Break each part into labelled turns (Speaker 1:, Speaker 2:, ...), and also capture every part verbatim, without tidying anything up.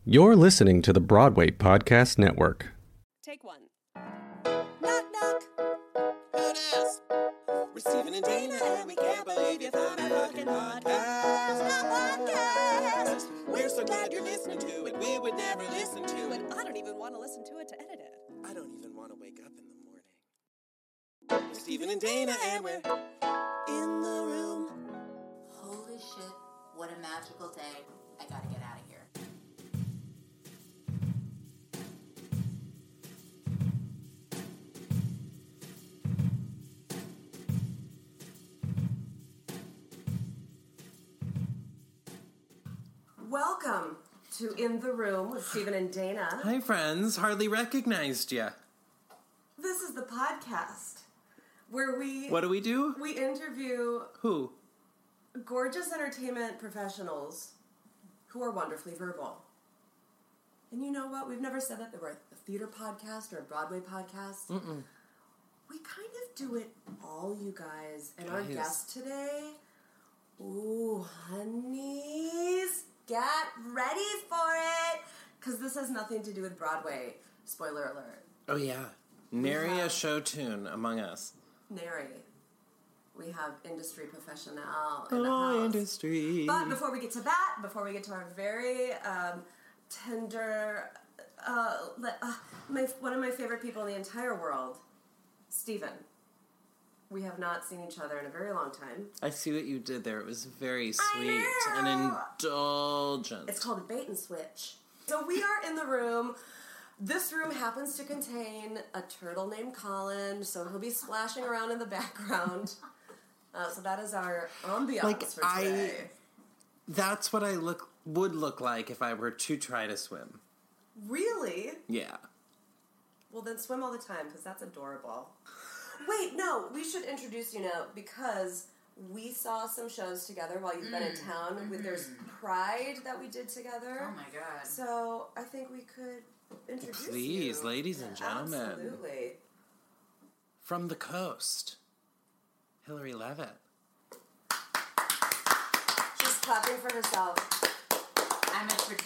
Speaker 1: You're listening to the Broadway Podcast Network.
Speaker 2: Take one. Knock, knock. Who dis? We're Stephen and Dana, and we can't believe you found a fucking podcast. A podcast. We're so glad you're listening to it. We would never listen to it. I don't even want to listen to it to edit it. I don't even want to wake up in the morning. We're Stephen and Dana, and we're in the room.
Speaker 3: Holy shit, what a magical day. I gotta get out of here.
Speaker 4: Welcome to In the Room with Stephen and Dana.
Speaker 5: Hi, friends. Hardly recognized ya.
Speaker 4: This is the podcast where we...
Speaker 5: What do we do?
Speaker 4: We interview...
Speaker 5: Who?
Speaker 4: Gorgeous entertainment professionals who are wonderfully verbal. And you know what? We've never said that we're a theater podcast or a Broadway podcast.
Speaker 5: Mm-mm.
Speaker 4: We kind of do it all, you guys. And our
Speaker 5: Guys.
Speaker 4: guest today... Ooh, honeys... Get ready for it! Because this has nothing to do with Broadway. Spoiler alert.
Speaker 5: Oh, yeah. Nary
Speaker 4: have-
Speaker 5: a show tune among us.
Speaker 4: Nary. We have industry professional in the
Speaker 5: Oh,
Speaker 4: house.
Speaker 5: industry.
Speaker 4: But before we get to that, before we get to our very um, tender, uh, le- uh, my, one of my favorite people in the entire world, Stephen. We have not seen each other in a very long time.
Speaker 5: I see what you did there. It was very sweet
Speaker 4: know.
Speaker 5: and indulgent.
Speaker 4: It's called a bait and switch. So we are in the room. This room happens to contain a turtle named Colin, so he'll be splashing around in the background. Uh, so that is our ambiance
Speaker 5: Like,
Speaker 4: for
Speaker 5: I-
Speaker 4: today.
Speaker 5: That's what I look would look like if I were to try to swim.
Speaker 4: Really?
Speaker 5: Yeah.
Speaker 4: Well, then swim all the time, because that's adorable. Wait, no, we should introduce you now, because we saw some shows together while you've been in town.
Speaker 3: mm-hmm.
Speaker 4: There's Pride that we did together.
Speaker 3: Oh my god.
Speaker 4: So I think we could introduce you.
Speaker 5: Please, ladies and gentlemen.
Speaker 4: Absolutely.
Speaker 5: From the coast, Hillary Levitt.
Speaker 4: She's clapping for herself.
Speaker 3: I'm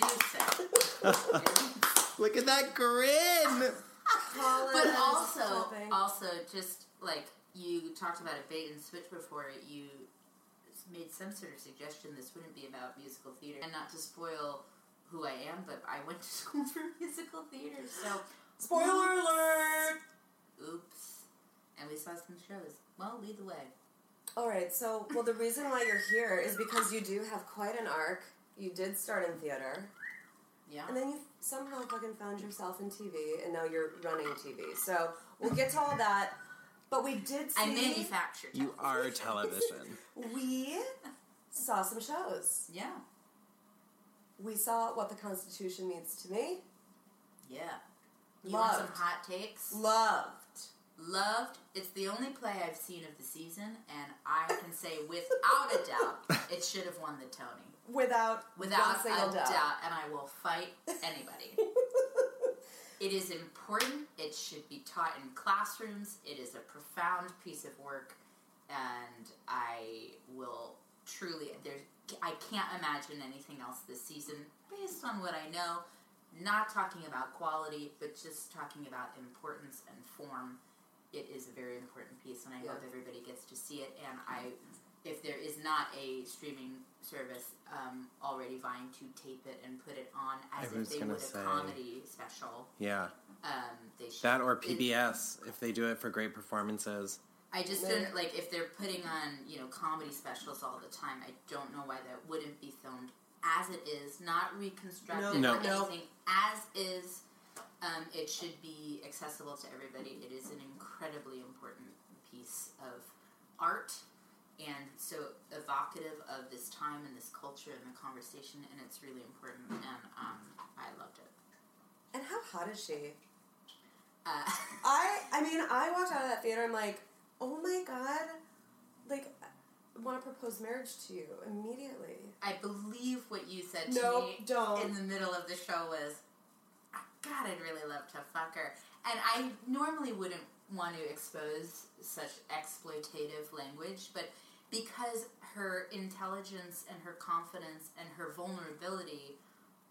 Speaker 3: a producer.
Speaker 5: Look at that grin!
Speaker 4: Colin
Speaker 3: But
Speaker 4: is
Speaker 3: also,
Speaker 4: clapping.
Speaker 3: also, just like you talked about a bait and switch before, you made some sort of suggestion this wouldn't be about musical theater. And not to spoil who I am, but I went to school for musical theater, so...
Speaker 4: Spoiler alert!
Speaker 3: Oops. And we saw some shows. Well, lead the way.
Speaker 4: All right, so, well, the reason why you're here is because you do have quite an arc. You did start in theater.
Speaker 3: Yeah.
Speaker 4: And then you somehow fucking found yourself in T V, and now you're running T V. So we'll get to all that. But we did see...
Speaker 3: I manufactured
Speaker 5: You are television.
Speaker 4: We saw some shows.
Speaker 3: Yeah.
Speaker 4: We saw What the Constitution Means to Me.
Speaker 3: Yeah. You want some
Speaker 4: Loved.
Speaker 3: hot takes?
Speaker 4: Loved.
Speaker 3: Loved. It's the only play I've seen of the season, and I can say without a doubt, it should have won the Tony.
Speaker 4: Without,
Speaker 3: Without
Speaker 4: one single
Speaker 3: a
Speaker 4: doubt.
Speaker 3: doubt, and I will fight anybody. It is important. It should be taught in classrooms. It is a profound piece of work, and I will truly. There's. I can't imagine anything else this season, based on what I know. Not talking about quality, but just talking about importance and form. It is a very important piece, and I
Speaker 4: Yeah.
Speaker 3: hope everybody gets to see it. And I, if there is not a streaming service um, already vying to tape it and put it on as
Speaker 5: I
Speaker 3: if
Speaker 5: was
Speaker 3: they
Speaker 5: gonna
Speaker 3: would a
Speaker 5: say.
Speaker 3: comedy special,
Speaker 5: Yeah.
Speaker 3: um, they should.
Speaker 5: That or P B
Speaker 3: It-
Speaker 5: S, if they do it for great performances.
Speaker 3: I just
Speaker 4: Yeah.
Speaker 3: don't, like, if they're putting on, you know, comedy specials all the time, I don't know why that wouldn't be filmed as it is, not reconstructed
Speaker 5: No.
Speaker 3: or
Speaker 4: No.
Speaker 3: anything, as is. Um, it should be accessible to everybody. It is an incredibly important piece of art and so evocative of this time and this culture and the conversation, and it's really important, and um, I loved it.
Speaker 4: And how hot is she?
Speaker 3: Uh,
Speaker 4: I I mean, I walked out of that theater, I'm like, oh my god, like, I want to propose marriage to you immediately.
Speaker 3: I believe what you said to
Speaker 4: No,
Speaker 3: me
Speaker 4: don't.
Speaker 3: in the middle of the show was, God, I'd really love to fuck her. And I normally wouldn't want to expose such exploitative language, but because her intelligence and her confidence and her vulnerability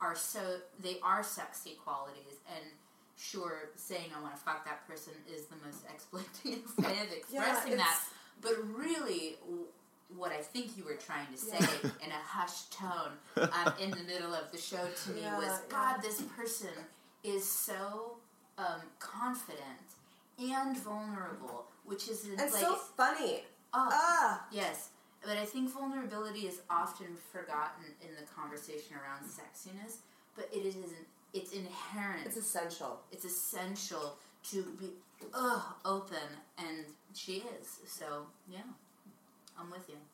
Speaker 3: are so, they are sexy qualities, and sure, saying I want to fuck that person is the most exploitative way of expressing
Speaker 4: Yeah,
Speaker 3: that,
Speaker 4: it's-
Speaker 3: but really, w- what I think you were trying to say in a hushed tone um, in the middle of the show to me
Speaker 4: Yeah,
Speaker 3: was,
Speaker 4: yeah.
Speaker 3: God, this person is so um, confident and vulnerable, which is
Speaker 4: And
Speaker 3: like
Speaker 4: so funny.
Speaker 3: oh,
Speaker 4: Ah.
Speaker 3: yes. But I think vulnerability is often forgotten in the conversation around sexiness, but it isn't. It's inherent.
Speaker 4: It's essential.
Speaker 3: It's essential to be ugh, open, and she is. So, yeah, I'm with you.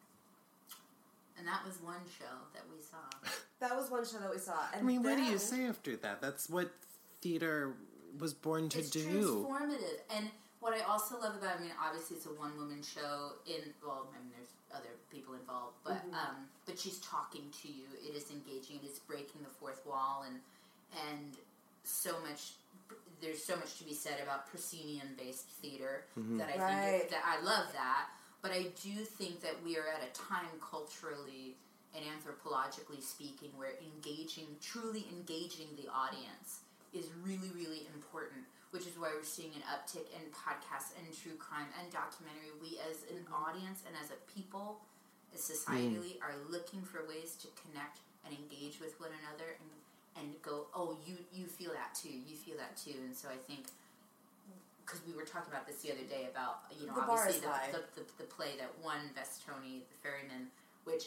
Speaker 3: And that was one show that we saw.
Speaker 4: That was one show that we saw. And
Speaker 5: I mean, what do you
Speaker 4: then-
Speaker 5: say after that? That's what theater was born to
Speaker 3: It's
Speaker 5: do.
Speaker 3: transformative. And what I also love about, I mean, obviously it's a one-woman show in, well, I mean, there's other people involved, but
Speaker 4: Mm-hmm.
Speaker 3: um, but she's talking to you. It is engaging. It is breaking the fourth wall, and and so much, there's so much to be said about proscenium-based theater that I
Speaker 4: Right.
Speaker 3: think, that I love that, but I do think that we are at a time culturally and anthropologically speaking where engaging, truly engaging the audience is really, really important, which is why we're seeing an uptick in podcasts and true crime and documentary. We as an audience and as a people, as societally, are looking for ways to connect and engage with one another and and go, oh, you, you feel that too, you feel that too. And so I think, because we were talking about this the other day about, you know,
Speaker 4: The bar
Speaker 3: obviously
Speaker 4: is
Speaker 3: the,
Speaker 4: high.
Speaker 3: the, the, the play that won Best Tony, The Ferryman, which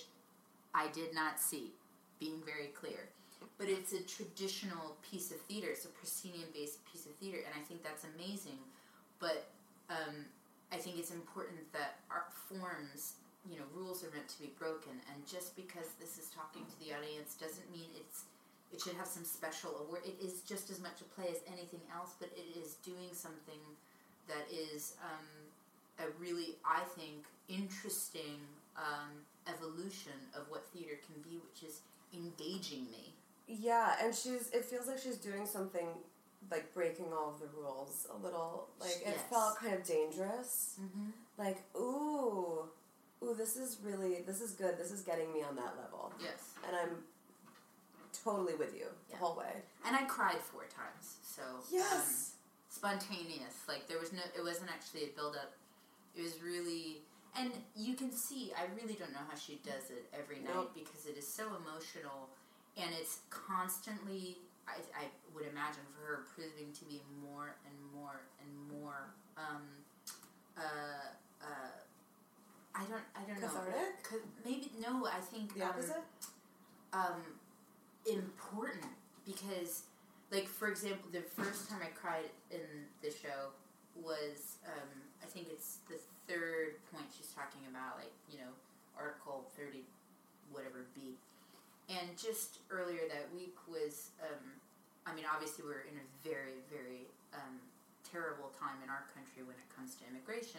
Speaker 3: I did not see, being very clear. But it's a traditional piece of theater. It's a proscenium-based piece of theater, and I think that's amazing. But um, I think it's important that art forms, you know, rules are meant to be broken, and just because this is talking to the audience doesn't mean it's it should have some special award. It is just as much a play as anything else, but it is doing something that is um, a really, I think, interesting um, evolution of what theater can be, which is engaging me.
Speaker 4: Yeah, and she's. It feels like she's doing something like breaking all of the rules a little. Like it
Speaker 3: Yes.
Speaker 4: felt kind of dangerous.
Speaker 3: Mm-hmm.
Speaker 4: Like ooh, ooh, this is really this is good. This is getting me on that level,
Speaker 3: Yes.
Speaker 4: and I'm totally with you the
Speaker 3: Yeah.
Speaker 4: whole way.
Speaker 3: And I cried four times, so
Speaker 4: Yes.
Speaker 3: um, spontaneous. Like there was no, it wasn't actually a build up. It was really, and you can see. I really don't know how she does it every night
Speaker 4: Nope.
Speaker 3: because it is so emotional, and it's constantly. I, I would imagine for her proving to be more and more and more. Um, uh, uh, I don't. I don't know.
Speaker 4: Cathartic?
Speaker 3: Could- Maybe no. I think
Speaker 4: The
Speaker 3: um,
Speaker 4: opposite.
Speaker 3: um, important because, like, for example, the first time I cried in the show was, um, I think it's the third point she's talking about, like, you know, Article thirty, whatever, B. And just earlier that week was, um, I mean, obviously we're in a very, very um, terrible time in our country when it comes to immigration.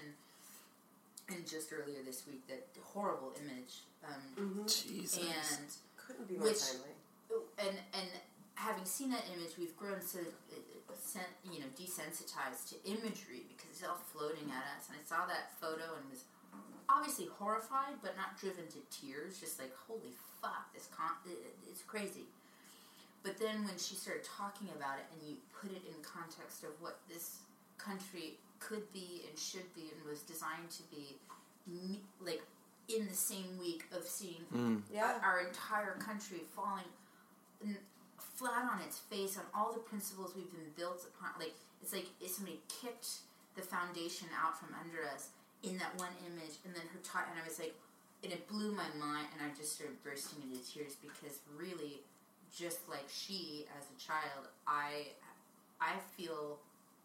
Speaker 3: And just earlier this week, that horrible image. Um,
Speaker 4: Mm-hmm.
Speaker 5: Jesus.
Speaker 3: and
Speaker 4: Couldn't be more
Speaker 3: which-
Speaker 4: timely.
Speaker 3: and and having seen that image, we've grown so uh, sen- you know desensitized to imagery because it's all floating at us. And I saw that photo and was obviously horrified, but not driven to tears. Just like, holy fuck, this con- it- it's crazy. But then when she started talking about it, and you put it in context of what this country could be and should be and was designed to be, me- like in the same week of seeing
Speaker 5: Mm.
Speaker 4: Yeah.
Speaker 3: our, our entire country falling n- flat on its face on all the principles we've been built upon. Like, it's like if somebody kicked the foundation out from under us in that one image, and then her ta- and I was like, and it blew my mind, and I just started bursting into tears because really, just like she as a child, I, I feel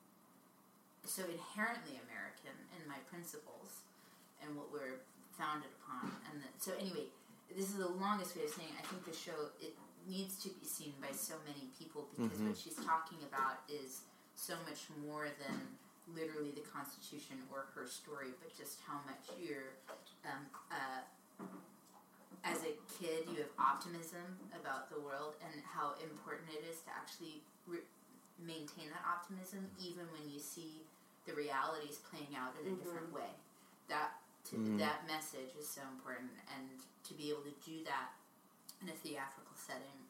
Speaker 3: so inherently American in my principles and what we're founded upon. And the, so anyway, this is the longest way of saying I think the show, it needs to be seen by so many people because what she's talking about is so much more than literally the Constitution or her story, but just how much you're, um, uh, as a kid, you have optimism about the world and how important it is to actually re- maintain that optimism even when you see the realities playing out in a different way. That to, that message is so important, and to be able to do that in a theatrical setting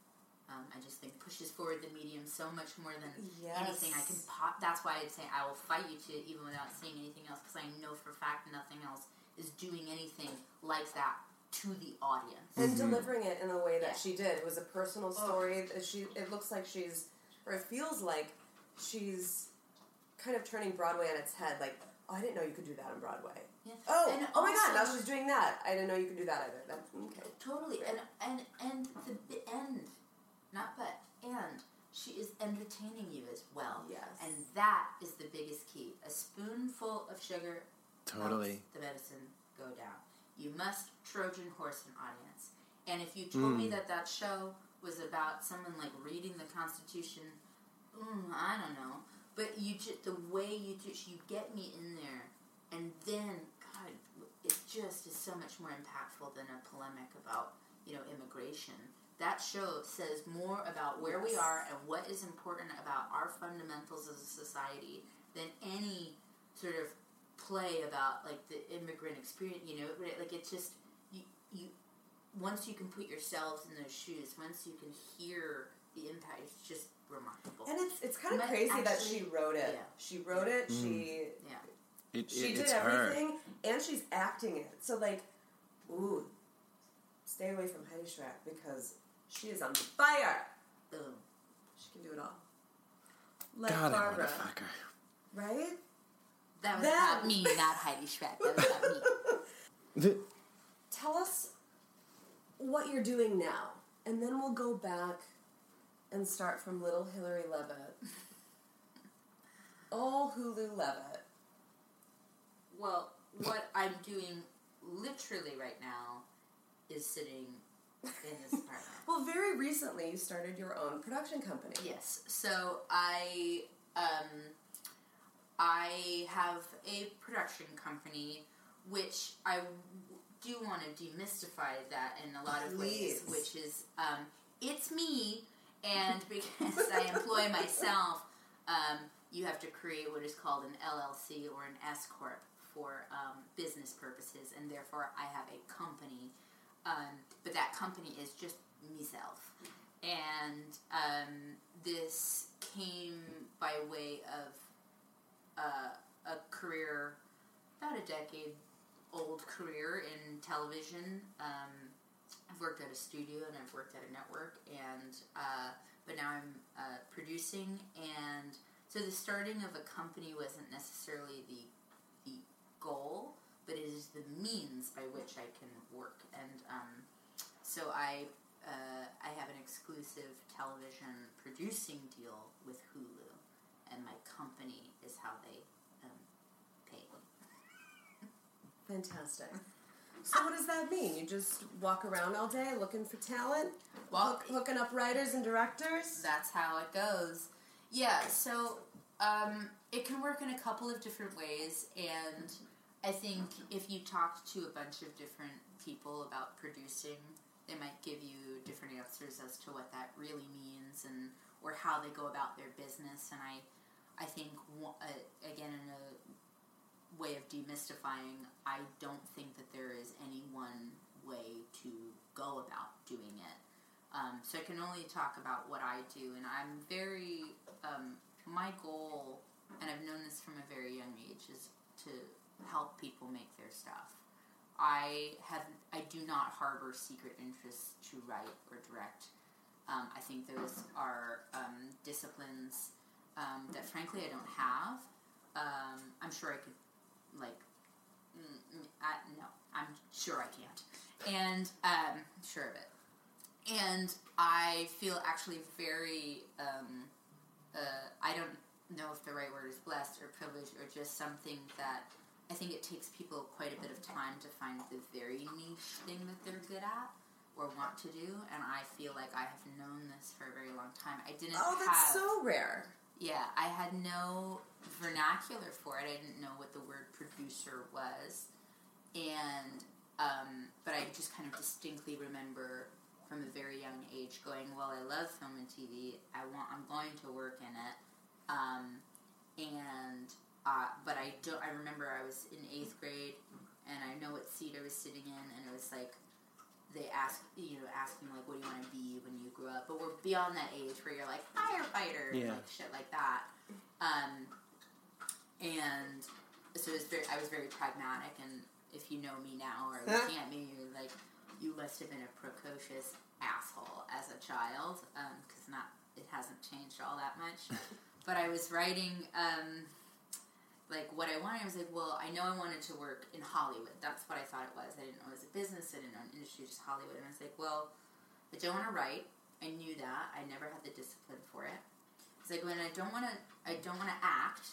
Speaker 3: Um, I just think pushes forward the medium so much more than
Speaker 4: Yes.
Speaker 3: anything I can pop. That's why I'd say I will fight you to it even without seeing anything else, because I know for a fact nothing else is doing anything like that to the audience.
Speaker 4: And delivering it in a way that
Speaker 3: Yeah.
Speaker 4: she did. It was a personal story. That She It looks like she's, or it feels like she's kind of turning Broadway on its head. Like, oh, I didn't know you could do that on Broadway.
Speaker 3: Yeah.
Speaker 4: Oh,
Speaker 3: And
Speaker 4: oh my God! Now
Speaker 3: also-
Speaker 4: she's doing that. I didn't know you could do that either. That's okay.
Speaker 3: Totally, and and and the, the end, not but and she is entertaining you as well.
Speaker 4: Yes.
Speaker 3: And that is the biggest key. A spoonful of sugar
Speaker 5: Totally.
Speaker 3: helps the medicine go down. You must Trojan horse an audience. And if you told me that that show was about someone like reading the Constitution, mm, I don't know. But you just, the way you just, you get me in there, and then, God, it just is so much more impactful than a polemic about, you know, immigration. That show says more about where we are and what is important about our fundamentals as a society than any sort of play about, like, the immigrant experience, you know, like, it's just, you, you, once you can put yourselves in those shoes, once you can hear the impact, it's just remarkable.
Speaker 4: And it's it's kind of
Speaker 3: But
Speaker 4: crazy that
Speaker 3: actually-
Speaker 4: she wrote it.
Speaker 3: yeah.
Speaker 4: She wrote it. She
Speaker 3: Yeah.
Speaker 5: It,
Speaker 4: she
Speaker 5: it,
Speaker 4: did
Speaker 5: it's
Speaker 4: everything, and she's acting it. So like, ooh, stay away from Heidi Schreck because she is on fire.
Speaker 3: Boom.
Speaker 4: She can do it all.
Speaker 5: her.
Speaker 4: Like
Speaker 5: God, I want
Speaker 4: Barbara,
Speaker 5: to fuck her.
Speaker 4: right?
Speaker 3: That was
Speaker 4: Then-
Speaker 3: about me, not Heidi Schreck. That was about me.
Speaker 4: Tell us what you're doing now, and then we'll go back and start from little Hillary Levitt. Oh, Hulu Levitt.
Speaker 3: Well, what I'm doing literally right now is sitting in this apartment.
Speaker 4: Well, very recently you started your own production company.
Speaker 3: Yes. So I um I have a production company, which I w- do want to demystify that in a lot of ways,
Speaker 4: Please.
Speaker 3: which is um, it's me, and because I employ myself, um, you have to create what is called an L L C or an S corp for um, business purposes, and therefore I have a company. Um, but that company is just myself. And um, this came by way of uh, a career, about a decade old career in television. Um, I've worked at a studio and I've worked at a network, and uh, but now I'm uh, producing. And so the starting of a company wasn't necessarily the the goal, but it is the means by which I can work. And um, so I uh, I have an exclusive television producing deal with Hulu, and my company is how they um, pay me.
Speaker 4: Fantastic. So what does that mean? You just walk around all day looking for talent?
Speaker 3: Well,
Speaker 4: Hook, hooking up writers and directors?
Speaker 3: That's how it goes. Yeah, so um, it can work in a couple of different ways, and I think if you talk to a bunch of different people about producing, they might give you different answers as to what that really means and or how they go about their business. And I, I think uh, again in a way of demystifying, I don't think that there is any one way to go about doing it. Um, so I can only talk about what I do, and I'm very, um, my goal, and I've known this from a very young age, is to help people make their stuff. I have, I do not harbor secret interests to write or direct. Um, I think those are um, disciplines um, that frankly I don't have. Um, I'm sure I could, like, mm, mm, I, no, I'm sure I can't. And, um, sure of it. And I feel actually very, um, uh, I don't know if the right word is blessed or privileged or just something that I think it takes people quite a bit of time to find the very niche thing that they're good at or want to do. And I feel like I have known this for a very long time. I didn't
Speaker 4: Oh, that's
Speaker 3: have...
Speaker 4: so rare.
Speaker 3: Yeah, I had no vernacular for it. I didn't know what the word producer was. And, um, but I just kind of distinctly remember from a very young age going, well, I love film and T V. I want, I'm going to work in it. Um, and, uh, but I don't, I remember I was in eighth grade and I know what seat I was sitting in, and it was like, they ask, you know, asking like, what do you want to be when you grow up? But we're beyond that age where you're like firefighter,
Speaker 5: Yeah.
Speaker 3: and like shit like that. Um, and so it was very, I was very pragmatic. And if you know me now or looking at me, you're like, you must have been a precocious asshole as a child, because um, not it hasn't changed all that much. But I was writing. Um, Like, what I wanted, I was like, well, I know I wanted to work in Hollywood. That's what I thought it was. I didn't know it was a business. I didn't know an industry, just Hollywood. And I was like, well, I don't want to write. I knew that. I never had the discipline for it. It's like, when I don't want to, I don't want to act.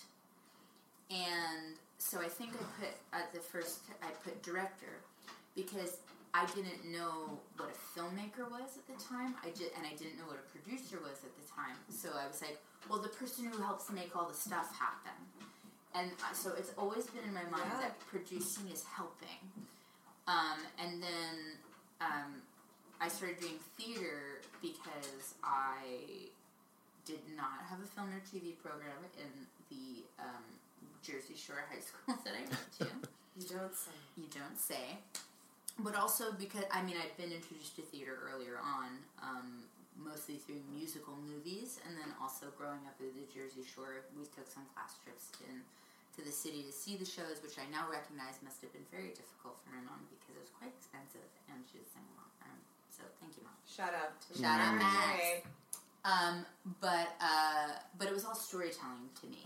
Speaker 3: And so I think I put, at the first, I put director. Because I didn't know what a filmmaker was at the time. I just, and I didn't know what a producer was at the time. So I was like, well, the person who helps make all the stuff happen. And so it's always been in my mind
Speaker 4: Yeah.
Speaker 3: that producing is helping. Um, and then um, I started doing theater because I did not have a film or T V program in the um, Jersey Shore high school that I went to.
Speaker 4: You don't say.
Speaker 3: You don't say. But also because, I mean, I'd been introduced to theater earlier on, um, mostly through musical movies, and then also growing up at the Jersey Shore, we took some class trips in to the city to see the shows, which I now recognize must have been very difficult for my mom because it was quite expensive, and she was singing along. Um, so thank you, Mom.
Speaker 4: Shout out to
Speaker 3: Shout out,
Speaker 4: Mary.
Speaker 3: Max. Um, but uh, but it was all storytelling to me,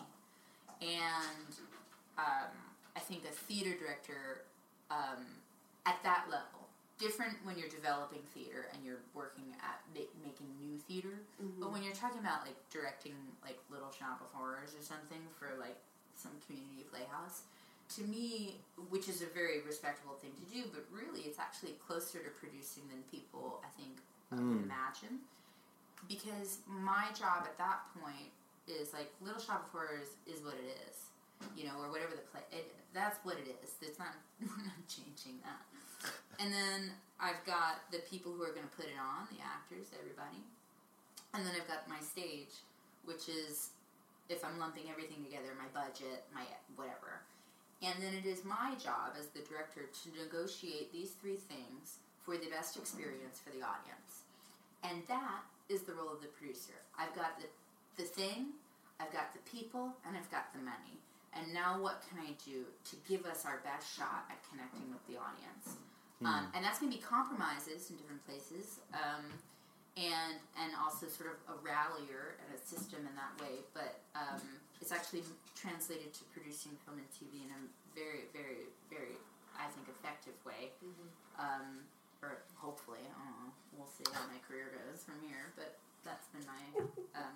Speaker 3: and um, I think a theater director um, at that level, different when you're developing theater and you're working at ma- making new theater,
Speaker 4: Mm-hmm.
Speaker 3: but when you're talking about like directing like Little Shop of Horrors or something for like some community playhouse, to me, which is a very respectable thing to do, but really it's actually closer to producing than people I think uh,
Speaker 5: Mm.
Speaker 3: would imagine, because my job at that point is like Little Shop of Horrors is what it is, you know, or whatever the play. It, that's what it is. It's not. We're not changing that. And then I've got the people who are going to put it on, the actors, everybody, and then I've got my stage, which is, if I'm lumping everything together, my budget, my whatever. And then it is my job as the director to negotiate these three things for the best experience for the audience. And that is the role of the producer. I've got the, the thing, I've got the people, and I've got the money. And now what can I do to give us our best shot at connecting with the audience? Mm. Um, and that's going to be compromises in different places. Um, and and also sort of a rallier and a system in that way, but um, it's actually translated to producing film and T V in a very, very, very, I think, effective way. Mm-hmm. Um, or hopefully, I don't know. We'll see how my career goes from here, but that's been my um,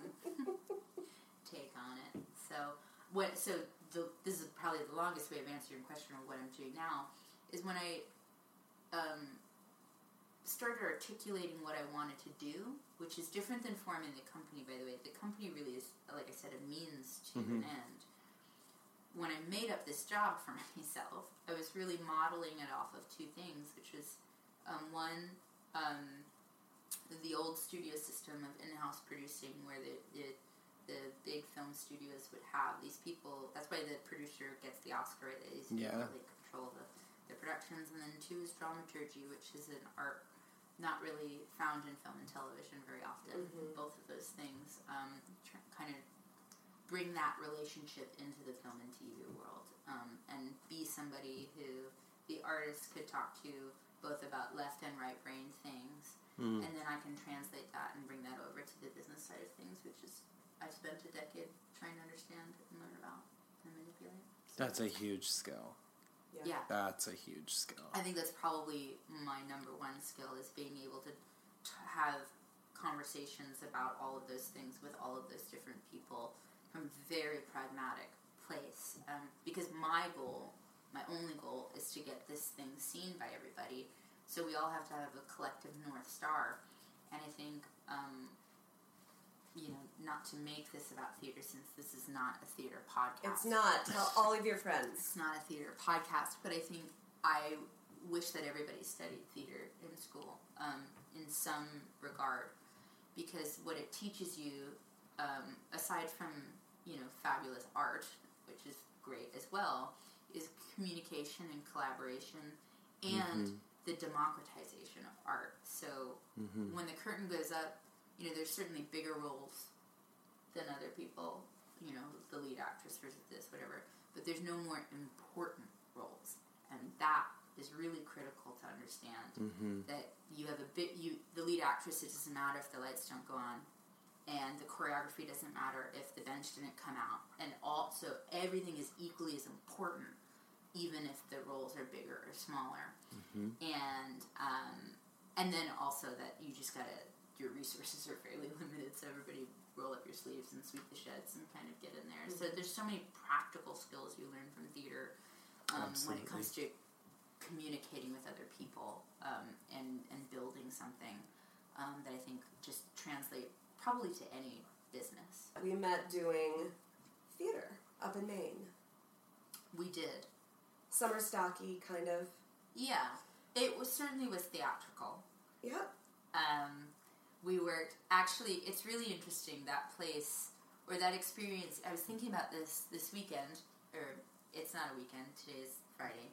Speaker 3: take on it. So what? So the, this is probably the longest way of answering your question of what I'm doing now is when I. Um, started articulating what I wanted to do, which is different than forming the company, by the way. The company really is, like I said, a means to
Speaker 5: Mm-hmm.
Speaker 3: an end. When I made up this job for myself, I was really modeling it off of two things, which was, um, one, um, the old studio system of in-house producing, where the, the the big film studios would have these people. That's why the producer gets the Oscar, right? These people
Speaker 5: Yeah.
Speaker 3: really control the, the productions. And then two is dramaturgy, which is an art not really found in film and television very often.
Speaker 4: Mm-hmm.
Speaker 3: Both of those things um, tr- kind of bring that relationship into the film and T V world, um, and be somebody who the artist could talk to both about left and right brain things,
Speaker 5: Mm.
Speaker 3: and then I can translate that and bring that over to the business side of things, which is I've spent a decade trying to understand and learn about and manipulate. So,
Speaker 5: That's a huge skill.
Speaker 3: yeah.
Speaker 5: That's a huge skill.
Speaker 3: I think that's probably my number one skill, is being able to t- have conversations about all of those things with all of those different people from a very pragmatic place. Um, because my goal, my only goal, is to get this thing seen by everybody. So we all have to have a collective North Star. And I think, um, you know, not to make this about theater, since this is not a theater podcast.
Speaker 4: It's not. Tell all of your friends.
Speaker 3: It's not a theater podcast, but I think I wish that everybody studied theater in school, um, in some regard, because what it teaches you, um, aside from, you know, fabulous art, which is great as well, is communication and collaboration, and
Speaker 5: Mm-hmm.
Speaker 3: the democratization of art. So
Speaker 5: Mm-hmm.
Speaker 3: when the curtain goes up, you know, there's certainly bigger roles than other people, you know, the lead actress versus this, whatever. But there's no more important roles. And that is really critical to understand.
Speaker 5: Mm-hmm.
Speaker 3: That you have a bit, you the lead actress, it doesn't matter if the lights don't go on. And the choreography doesn't matter if the bench didn't come out. And also, everything is equally as important, even if the roles are bigger or smaller.
Speaker 5: Mm-hmm.
Speaker 3: And um, and then also that you just gotta, your resources are fairly limited, so everybody roll up your sleeves and sweep the sheds and kind of get in there. Mm-hmm. So there's so many practical skills you learn from theater um, when it comes to communicating with other people um, and, and building something um, that I think just translate probably to any business.
Speaker 4: We met doing theater up in Maine.
Speaker 3: We did.
Speaker 4: Summer stocky, kind of.
Speaker 3: Yeah. It was certainly was theatrical.
Speaker 4: Yep.
Speaker 3: Um, we worked, actually, it's really interesting, that place, or that experience, I was thinking about this this weekend, or it's not a weekend, today's Friday,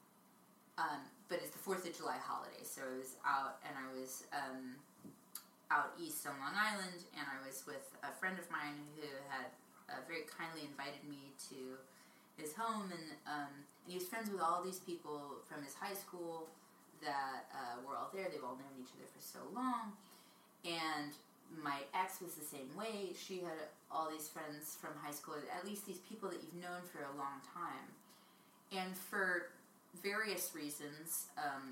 Speaker 3: um, but it's the fourth of July holiday, so I was out, and I was um, out east on Long Island, and I was with a friend of mine who had uh, very kindly invited me to his home, and, um, and he was friends with all these people from his high school that uh, were all there. They've all known each other for so long, and my ex was the same way. She had all these friends from high school, at least these people that you've known for a long time, and for various reasons, um,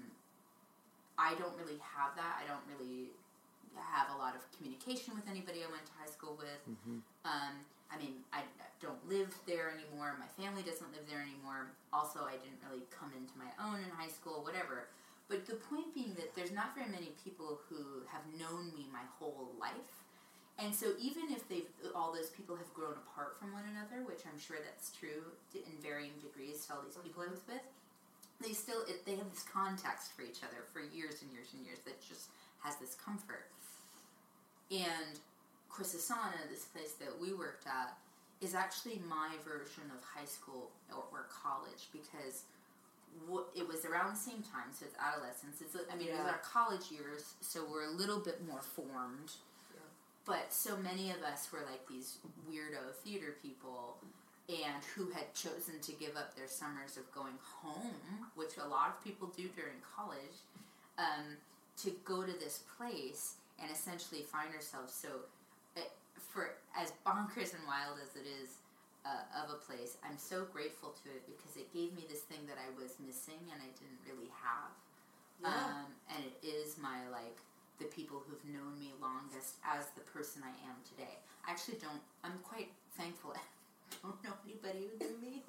Speaker 3: I don't really have that. I don't really have a lot of communication with anybody I went to high school with.
Speaker 5: Mm-hmm.
Speaker 3: Um, I mean, I don't live there anymore. My family doesn't live there anymore. Also, I didn't really come into my own in high school, whatever. But the point being that there's not very many people who have known me my whole life. And so even if they've, all those people have grown apart from one another, which I'm sure that's true in varying degrees to all these people I was with, they still, it, they have this context for each other for years and years and years that just has this comfort. And Quisisana, this place that we worked at, is actually my version of high school or, or college, because w- it was around the same time, so it's adolescence. It's, I mean,
Speaker 4: Yeah.
Speaker 3: it was our college years, so we're a little bit more formed.
Speaker 4: Yeah.
Speaker 3: But so many of us were like these weirdo theater people, and who had chosen to give up their summers of going home, which a lot of people do during college, um, to go to this place and essentially find ourselves. So, it, for as bonkers and wild as it is uh, of a place, I'm so grateful to it because it gave me this thing that I was missing and I didn't really have.
Speaker 4: Yeah.
Speaker 3: Um, and it is my, like, the people who've known me longest as the person I am today. I actually don't, I'm quite thankful I don't know anybody who knew me.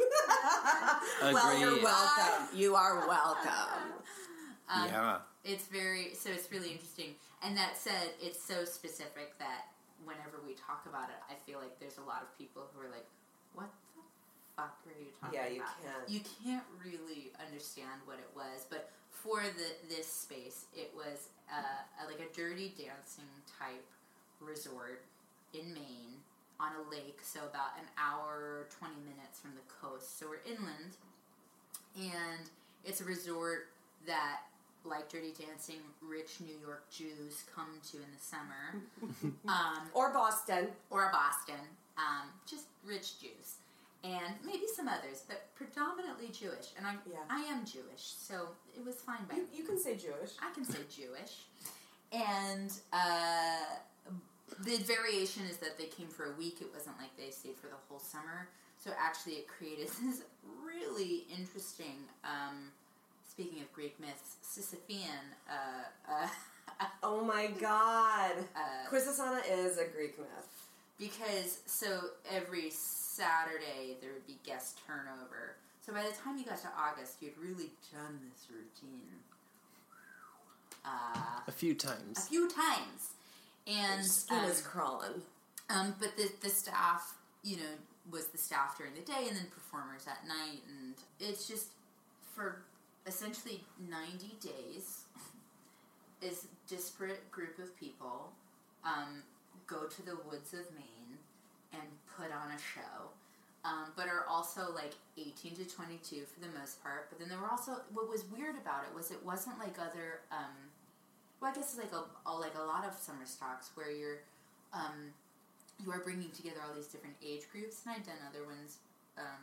Speaker 4: Well, you're
Speaker 5: Agreed.
Speaker 4: welcome. You are welcome.
Speaker 3: Um,
Speaker 5: Yeah.
Speaker 3: It's very, so it's really interesting. And that said, it's so specific that whenever we talk about it, I feel like there's a lot of people who are like, what the fuck are you talking
Speaker 4: Yeah, you
Speaker 3: about?
Speaker 4: can't.
Speaker 3: You can't really understand what it was. But for the this space, it was uh, a, like a Dirty Dancing type resort in Maine on a lake, so about an hour, twenty minutes from the coast. So we're inland, and it's a resort that, like Dirty Dancing, rich New York Jews come to in the summer. um,
Speaker 4: Or Boston.
Speaker 3: or Boston. Um, just rich Jews. And maybe some others, but predominantly Jewish. And I
Speaker 4: Yeah.
Speaker 3: I am Jewish, so it was fine by
Speaker 4: You,
Speaker 3: me.
Speaker 4: you can say Jewish.
Speaker 3: I can say Jewish. And uh, the variation is that they came for a week. It wasn't like they stayed for the whole summer. So actually it created this really interesting... Um, Speaking of Greek myths, Sisyphean, uh, uh,
Speaker 4: Oh my god.
Speaker 3: uh,
Speaker 4: Quisisana is a Greek myth.
Speaker 3: because, so every Saturday there would be guest turnover. So by the time you got to August, you'd really done this routine uh,
Speaker 5: A few
Speaker 3: a
Speaker 5: times.
Speaker 3: few times. And,
Speaker 4: Skin
Speaker 3: um,
Speaker 4: is crawling.
Speaker 3: um, but the, the staff, you know, was the staff during the day and then performers at night. And it's just, for essentially ninety days, is disparate group of people um, go to the woods of Maine and put on a show. um, but are also like eighteen to twenty-two for the most part. But then there were also, what was weird about it was it wasn't like other, um, well, I guess it's like a, a like a lot of summer stocks where you're, um, you are bringing together all these different age groups, and I've done other ones, um,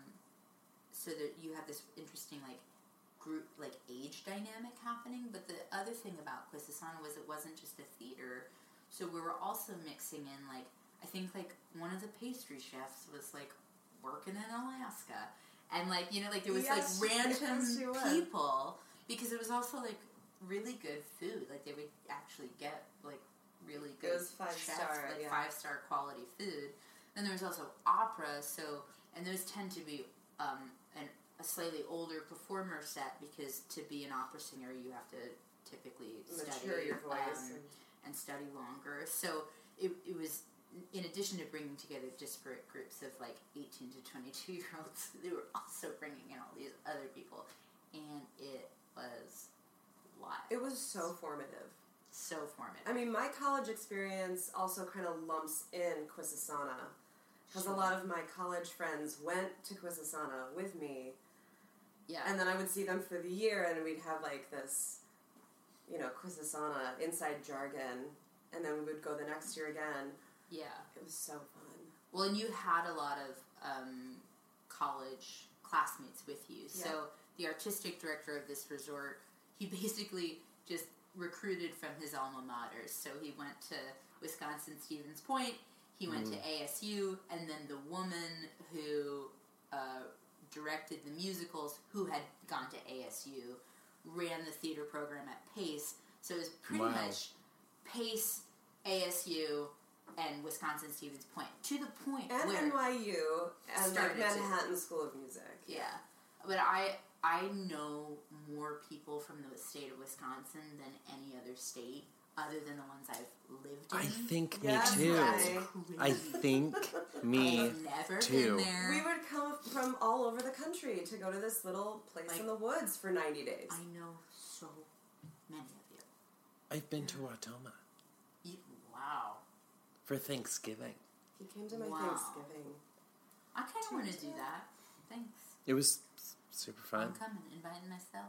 Speaker 3: so that you have this interesting like group, like age dynamic happening. But the other thing about Quisisana was it wasn't just a theater, so we were also mixing in like, I think like one of the pastry chefs was like working in Alaska, and like, you know, like there was
Speaker 4: Yes,
Speaker 3: like random
Speaker 4: yes, she was.
Speaker 3: people, because it was also like really good food. Like they would actually get like really good
Speaker 4: It was five
Speaker 3: chefs,
Speaker 4: star,
Speaker 3: like
Speaker 4: yeah.
Speaker 3: five star quality food. And there was also opera, so, and those tend to be um, an, a slightly older performer set, because to be an opera singer you have to typically
Speaker 4: Mature
Speaker 3: study
Speaker 4: your voice
Speaker 3: um,
Speaker 4: and-
Speaker 3: and study longer. So it, it was, in addition to bringing together disparate groups of like eighteen to twenty-two year olds, they were also bringing in all these other people, and it was wild.
Speaker 4: It was so formative.
Speaker 3: so formative.
Speaker 4: I mean, my college experience also kind of lumps in Quisisana, because a lot of my college friends went to Quisisana with me,
Speaker 3: yeah,
Speaker 4: and then I would see them for the year, and we'd have like this, you know, Quisisana inside jargon, and then we would go the next year again.
Speaker 3: yeah.
Speaker 4: It was so fun.
Speaker 3: Well, and you had a lot of um, college classmates with you. So
Speaker 4: Yeah.
Speaker 3: the artistic director of this resort, he basically just recruited from his alma mater. So he went to Wisconsin Stevens Point, he went to A S U, and then the woman who uh, directed the musicals, who had gone to A S U, ran the theater program at Pace. So it was pretty
Speaker 5: Wow.
Speaker 3: much Pace, A S U, and Wisconsin Stevens Point, to the point
Speaker 4: And
Speaker 3: where
Speaker 4: N Y U, and like
Speaker 3: Started to.
Speaker 4: Manhattan School of Music.
Speaker 3: yeah, but I I know more people from the state of Wisconsin than any other state, other than the ones I've lived in.
Speaker 5: I think
Speaker 4: Yes,
Speaker 5: me too.
Speaker 4: I-
Speaker 5: I think me
Speaker 3: I've never
Speaker 5: too.
Speaker 3: been there.
Speaker 4: We would come from all over the country to go to this little place
Speaker 3: Like-
Speaker 4: in the woods for ninety days.
Speaker 3: I know so many of you.
Speaker 5: I've been to Watoma
Speaker 3: you wow,
Speaker 5: for Thanksgiving.
Speaker 4: He came to my
Speaker 3: Wow.
Speaker 4: Thanksgiving.
Speaker 3: I kind of want to do that. Thanks.
Speaker 5: It was s- super
Speaker 3: I'm
Speaker 5: fun.
Speaker 3: coming, inviting myself.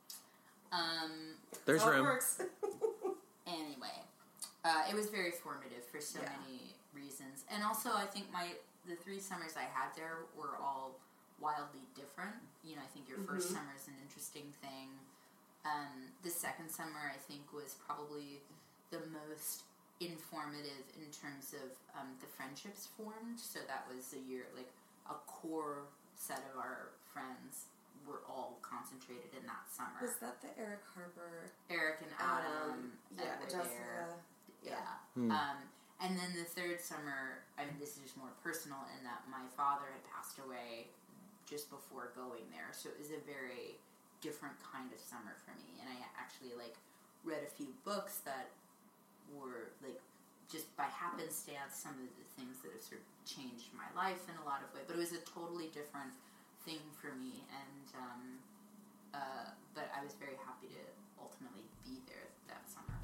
Speaker 3: Um.
Speaker 5: There's
Speaker 4: How it
Speaker 5: room.
Speaker 4: works.
Speaker 3: Anyway, uh, it was very formative for so
Speaker 4: Yeah.
Speaker 3: many reasons, and also I think my the three summers I had there were all wildly different. You know, I think your first
Speaker 4: Mhm.
Speaker 3: summer is an interesting thing. Um, the second summer I think was probably the most informative in terms of um, the friendships formed. So that was a year, like a core set of our friends were all concentrated in that summer.
Speaker 4: Was that the Eric Harper?
Speaker 3: Eric and Adam,
Speaker 4: Um, yeah,
Speaker 3: and were
Speaker 4: Jessica.
Speaker 3: there. Yeah.
Speaker 5: Hmm.
Speaker 3: Um, and then the third summer, I mean, this is just more personal in that my father had passed away just before going there. So it was a very different kind of summer for me. And I actually, like, read a few books that were, like, just by happenstance, some of the things that have sort of changed my life in a lot of ways. But it was a totally different thing for me. And, um, uh, but I was very happy to ultimately be there that summer.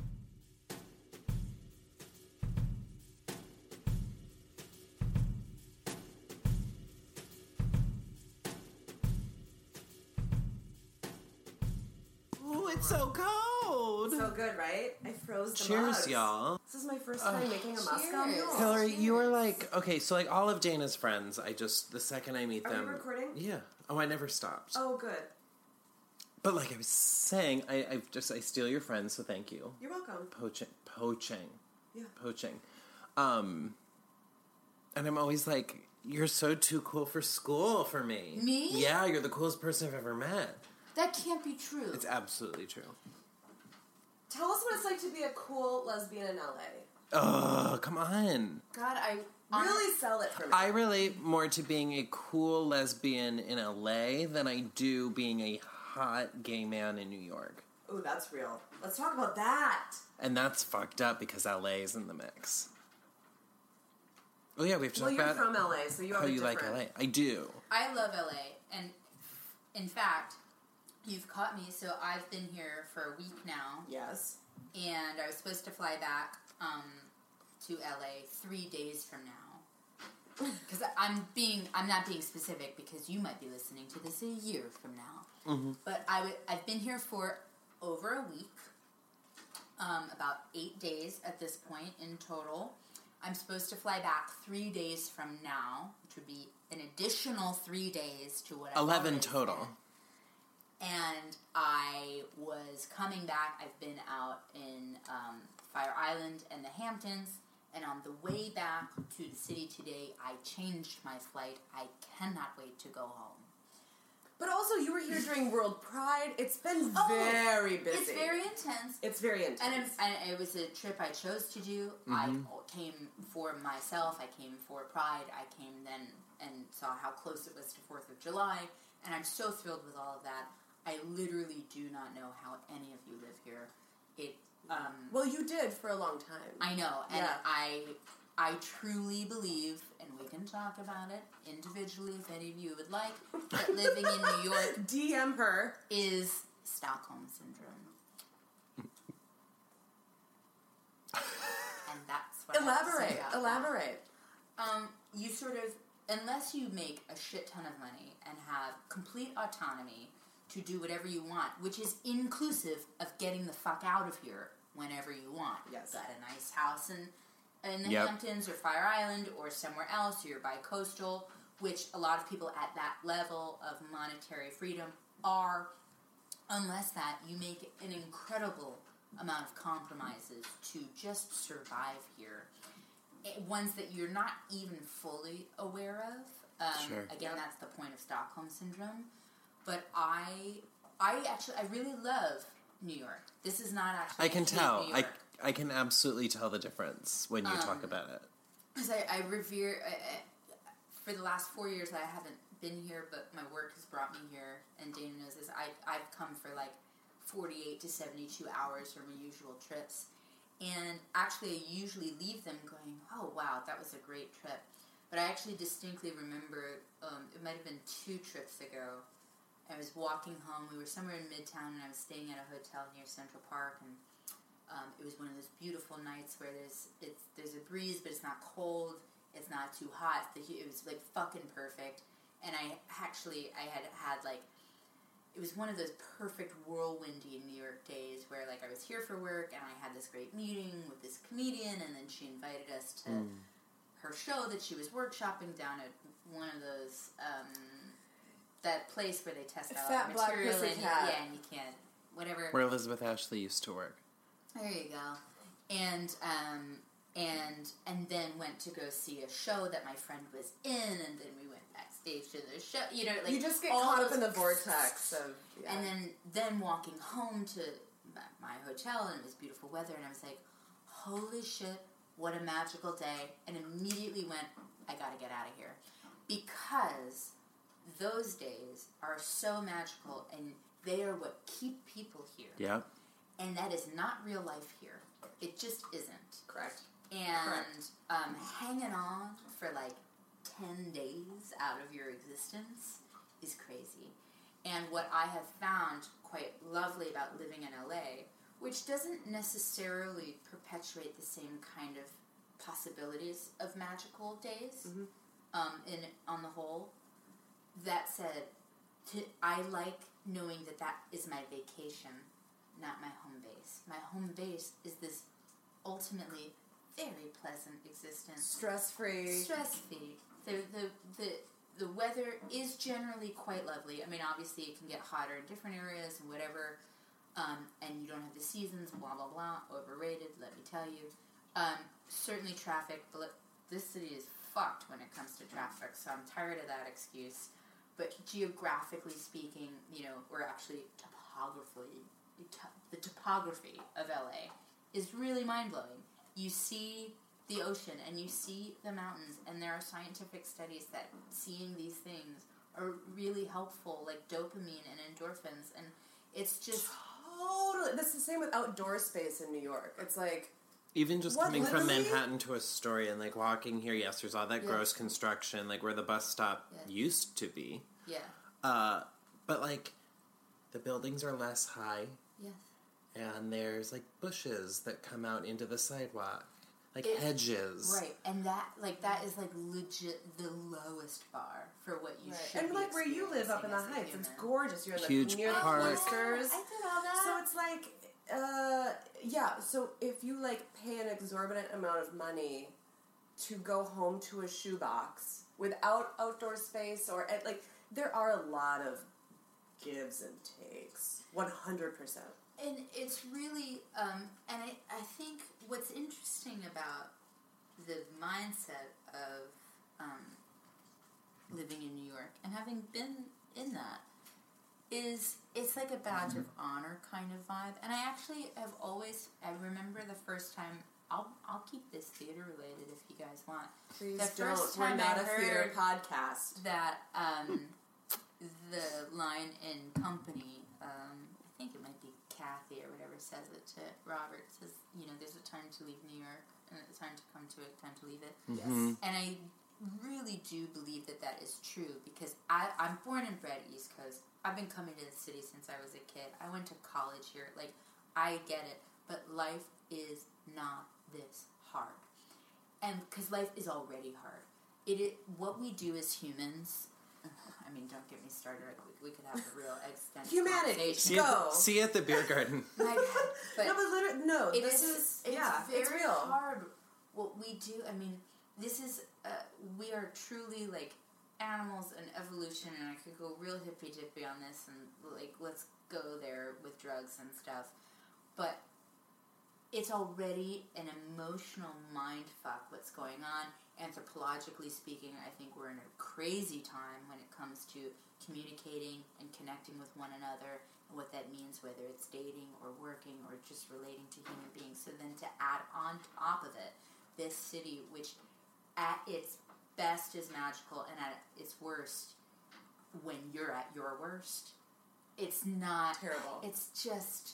Speaker 5: Ooh, it's so cold.
Speaker 4: So good, right? I froze the
Speaker 5: Cheers,
Speaker 4: mugs.
Speaker 5: y'all.
Speaker 4: This is my first time
Speaker 5: Ugh.
Speaker 4: making a Moscow
Speaker 3: Cheers.
Speaker 4: Mule.
Speaker 5: Hillary, you are
Speaker 3: Cheers.
Speaker 5: like, okay, so like all of Dana's friends, I just, the second I meet
Speaker 4: Are
Speaker 5: them.
Speaker 4: we recording?
Speaker 5: Yeah. Oh, I never stopped.
Speaker 4: Oh, good.
Speaker 5: But like I was saying, I, I've just, I steal your friends, so thank you.
Speaker 4: You're welcome.
Speaker 5: Poaching. Poaching.
Speaker 4: Yeah.
Speaker 5: Poaching. Um, and I'm always like, you're so too cool for school for me.
Speaker 3: Me?
Speaker 5: Yeah, you're the coolest person I've ever met.
Speaker 3: That can't be true.
Speaker 5: It's absolutely true.
Speaker 4: Tell us what it's like to be a cool lesbian in L A.
Speaker 5: Oh, come on.
Speaker 3: God, I
Speaker 4: Really sell it for me.
Speaker 5: I relate more to being a cool lesbian in L A than I do being a hot gay man in New York.
Speaker 4: Ooh, that's real. Let's talk about that.
Speaker 5: And that's fucked up because L A is in the mix. Oh yeah, we have to
Speaker 4: Well,
Speaker 5: talk
Speaker 4: you're
Speaker 5: about
Speaker 4: from L A, so you have
Speaker 5: how
Speaker 4: a
Speaker 5: you like
Speaker 4: different-
Speaker 5: L A. I do.
Speaker 3: I love L A, and in fact, you've caught me. So I've been here for a week now,
Speaker 4: Yes.
Speaker 3: and I was supposed to fly back um, to L A three days from now. because I'm being, I'm not being specific because you might be listening to this a year from now.
Speaker 5: Mm-hmm.
Speaker 3: But I w- I've been here for over a week, um, about eight days at this point in total. I'm supposed to fly back three days from now, which would be an additional three days to what I've
Speaker 5: Eleven
Speaker 3: already
Speaker 5: total.
Speaker 3: spent. And I was coming back. I've been out in um, Fire Island and the Hamptons. And on the way back to the city today, I changed my flight. I cannot wait to go home.
Speaker 4: But also, you were here during World Pride. It's been
Speaker 3: Oh,
Speaker 4: very busy.
Speaker 3: It's very intense.
Speaker 4: It's very intense.
Speaker 3: And, it, and it was a trip I chose to do.
Speaker 5: Mm-hmm.
Speaker 3: I came for myself. I came for Pride. I came then and saw how close it was to fourth of July. And I'm so thrilled with all of that. I literally do not know how any of you live here. It. Um,
Speaker 4: well, you did for a long time.
Speaker 3: I know, and
Speaker 4: Yeah.
Speaker 3: I, I truly believe, and we can talk about it individually if any of you would like, that living in New York
Speaker 4: D M her.
Speaker 3: is Stockholm Syndrome. And that's what I have to say
Speaker 4: Elaborate.
Speaker 3: about that.
Speaker 4: Elaborate.
Speaker 3: Um, you sort of, unless you make a shit ton of money and have complete autonomy to do whatever you want, which is inclusive of getting the fuck out of here whenever you want.
Speaker 4: Yes.
Speaker 3: Got a nice house in, in the
Speaker 5: Yep.
Speaker 3: Hamptons or Fire Island or somewhere else, or you're bi-coastal, which a lot of people at that level of monetary freedom are. Unless that, you make an incredible amount of compromises to just survive here. Eh, Ones that you're not even fully aware of. Um,
Speaker 5: Sure.
Speaker 3: Again, that's the point of Stockholm Syndrome. But I, I actually, I really love New York. This is not actually.
Speaker 5: I can
Speaker 3: hate
Speaker 5: tell.
Speaker 3: New
Speaker 5: I,
Speaker 3: York.
Speaker 5: I can absolutely tell the difference when you talk
Speaker 3: Um,
Speaker 5: about it.
Speaker 3: Because I, I revere, uh, uh, for the last four years I haven't been here, but my work has brought me here, and Dana knows this. I, I've come for like forty-eight to seventy-two hours for my usual trips. And actually I usually leave them going, oh wow, that was a great trip. But I actually distinctly remember, um, it might have been two trips ago, I was walking home. We were somewhere in Midtown, and I was staying at a hotel near Central Park, and um, it was one of those beautiful nights where there's it's there's a breeze, but it's not cold, it's not too hot. The, it was like fucking perfect, and I actually I had had like it was one of those perfect whirlwindy New York days where like I was here for work, and I had this great meeting with this comedian, and then she invited us to
Speaker 5: Mm.
Speaker 3: her show that she was workshopping down at one of those. Um, That place where they test out
Speaker 4: Fat
Speaker 3: all the
Speaker 4: Black
Speaker 3: material, and you,
Speaker 4: Pussycat.
Speaker 3: yeah, and you can't, whatever.
Speaker 5: Where Elizabeth Ashley used to work.
Speaker 3: There you go. And um, and and then went to go see a show that my friend was in, and then we went backstage to the show. You know, like
Speaker 4: You just get
Speaker 3: all
Speaker 4: caught up
Speaker 3: those-
Speaker 4: in the vortex of. Yeah.
Speaker 3: And then then walking home to my, my hotel, and it was beautiful weather, and I was like, holy shit, what a magical day! And immediately went, I gotta get out of here, because those days are so magical, and they are what keep people here.
Speaker 5: Yeah.
Speaker 3: And that is not real life here. It just isn't.
Speaker 4: Correct.
Speaker 3: And um, hanging on for like ten days out of your existence is crazy. And what I have found quite lovely about living in L A, which doesn't necessarily perpetuate the same kind of possibilities of magical days,
Speaker 4: Mm-hmm.
Speaker 3: um, in on the whole. That said, to, I like knowing that that is my vacation, not my home base. My home base is this ultimately very pleasant existence.
Speaker 4: Stress free.
Speaker 3: Stress-free. The, the, the, the weather is generally quite lovely. I mean, obviously it can get hotter in different areas and whatever, um, and you don't have the seasons, blah, blah, blah, overrated, let me tell you. Um, certainly traffic, but this city is fucked when it comes to traffic, so I'm tired of that excuse. But geographically speaking, you know, or actually topographically, the topography of L A is really mind-blowing. You see the ocean and you see the mountains, and there are scientific studies that seeing these things are really helpful, like dopamine and endorphins, and it's just...
Speaker 4: Totally. That's the same with outdoor space in New York. It's like,
Speaker 5: Even just
Speaker 4: What,
Speaker 5: coming from
Speaker 4: literally?
Speaker 5: Manhattan to Astoria and like walking here, yes, there's all that
Speaker 3: Yeah.
Speaker 5: gross construction, like where the bus stop
Speaker 3: Yeah.
Speaker 5: used to be.
Speaker 3: Yeah,
Speaker 5: Uh, but like the buildings are less high,
Speaker 3: yes.
Speaker 5: and there's like bushes that come out into the sidewalk. like
Speaker 3: It-
Speaker 5: hedges.
Speaker 3: Right, and that like that is like legit the lowest bar for what you
Speaker 4: Right.
Speaker 3: should
Speaker 4: And
Speaker 3: be
Speaker 4: like where you live up in the
Speaker 3: experiencing as a
Speaker 4: Heights, it's
Speaker 3: human.
Speaker 4: gorgeous. You're in the
Speaker 5: Huge
Speaker 4: near the
Speaker 5: park.
Speaker 4: cloisters.
Speaker 3: I did all that.
Speaker 4: So it's like, uh, yeah. So if you like pay an exorbitant amount of money to go home to a shoebox without outdoor space, or and, like, there are a lot of gives and takes. One hundred percent.
Speaker 3: And it's really, um, and I, I think what's interesting about the mindset of um, living in New York and having been in that is it's like a badge of honor kind of vibe. And I actually have always, I remember the first time, I'll I'll keep this theater related if you guys want.
Speaker 4: Please
Speaker 3: The
Speaker 4: don't.
Speaker 3: first
Speaker 4: We're
Speaker 3: time
Speaker 4: not
Speaker 3: I
Speaker 4: a theater
Speaker 3: heard
Speaker 4: podcast.
Speaker 3: that um, the line in Company, um, I think it might be Kathy or whatever says it to Robert, says, you know, there's a time to leave New York and a time to come to it, time to leave it.
Speaker 5: Mhm.
Speaker 3: And I really do believe that that is true because I, I'm born and bred East Coast. I've been coming to the city since I was a kid. I went to college here. Like, I get it. But life is not this hard. And because life is already hard. It is, what we do as humans, I mean, don't get me started. Like, we, we could have a real existential
Speaker 4: Humanity.
Speaker 3: conversation.
Speaker 5: See, you at
Speaker 4: Go.
Speaker 5: the, see you at the beer garden.
Speaker 3: My God, but
Speaker 4: no, but literally, no.
Speaker 3: it
Speaker 4: this
Speaker 3: is,
Speaker 4: is,
Speaker 3: it's
Speaker 4: yeah,
Speaker 3: very
Speaker 4: it's real.
Speaker 3: hard what we do. I mean, this is, uh, we are truly like animals and evolution, and I could go real hippy dippy on this and like, let's go there with drugs and stuff. But it's already an emotional mind fuck what's going on. Anthropologically speaking, I think we're in a crazy time when it comes to communicating and connecting with one another and what that means, whether it's dating or working or just relating to human beings. So then to add on top of it, this city, which at its best is magical and at its worst, when you're at your worst, it's not
Speaker 4: Terrible.
Speaker 3: It's just,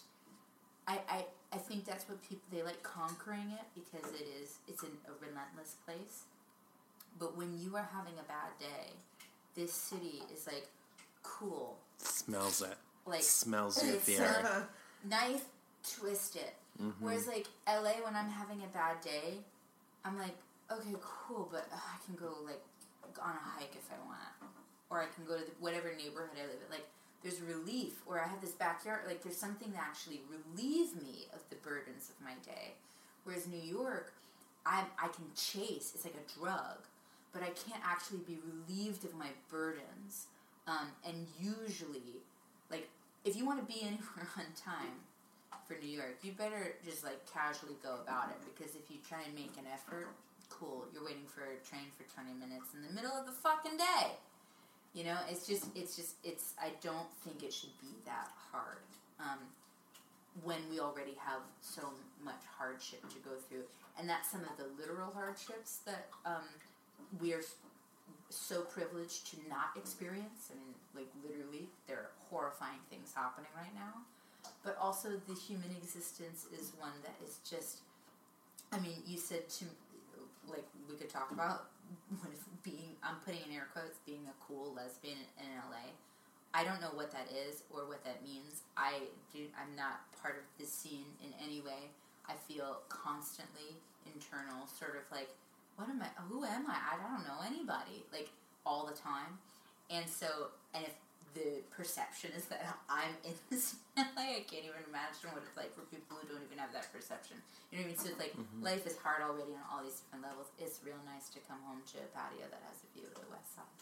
Speaker 3: I, I, I think that's what people, they like conquering it because it is, it's an, a relentless place. But when you are having a bad day, this city is like, cool.
Speaker 5: Smells it.
Speaker 3: Like,
Speaker 5: Smells you at
Speaker 3: it's
Speaker 5: the
Speaker 3: like,
Speaker 5: air.
Speaker 3: knife, twist it.
Speaker 5: Mm-hmm.
Speaker 3: Whereas like L A, when I'm having a bad day, I'm like, okay, cool, but uh, I can go like on a hike if I want, or I can go to the, whatever neighborhood I live in. Like, there's relief, or I have this backyard. Like, there's something to actually relieve me of the burdens of my day. Whereas New York, I I can chase. It's like a drug, but I can't actually be relieved of my burdens. Um, and usually, like, if you want to be anywhere on time for New York, you better just like casually go about it, because if you try and make an effort, cool, you're waiting for a train for twenty minutes in the middle of the fucking day. You know, it's just, it's just, it's, I don't think it should be that hard. Um, when we already have so much hardship to go through. And that's some of the literal hardships that um, we are so privileged to not experience. I mean, like, literally, there are horrifying things happening right now. But also, the human existence is one that is just, I mean, you said to, like, we could talk about what if being, I'm putting in air quotes, being a cool lesbian in L A. I don't know what that is or what that means. I do, I'm not part of this scene in any way. I feel constantly internal, sort of like, what am I, who am I? I don't know anybody, like, all the time. And so, and if the perception is that I'm in this L A, I can't even imagine what it's like for people who don't even have that perception. You know what I mean? So it's like, mm-hmm. life is hard already on all these different levels. It's real nice to come home to a patio that has a view of the west side.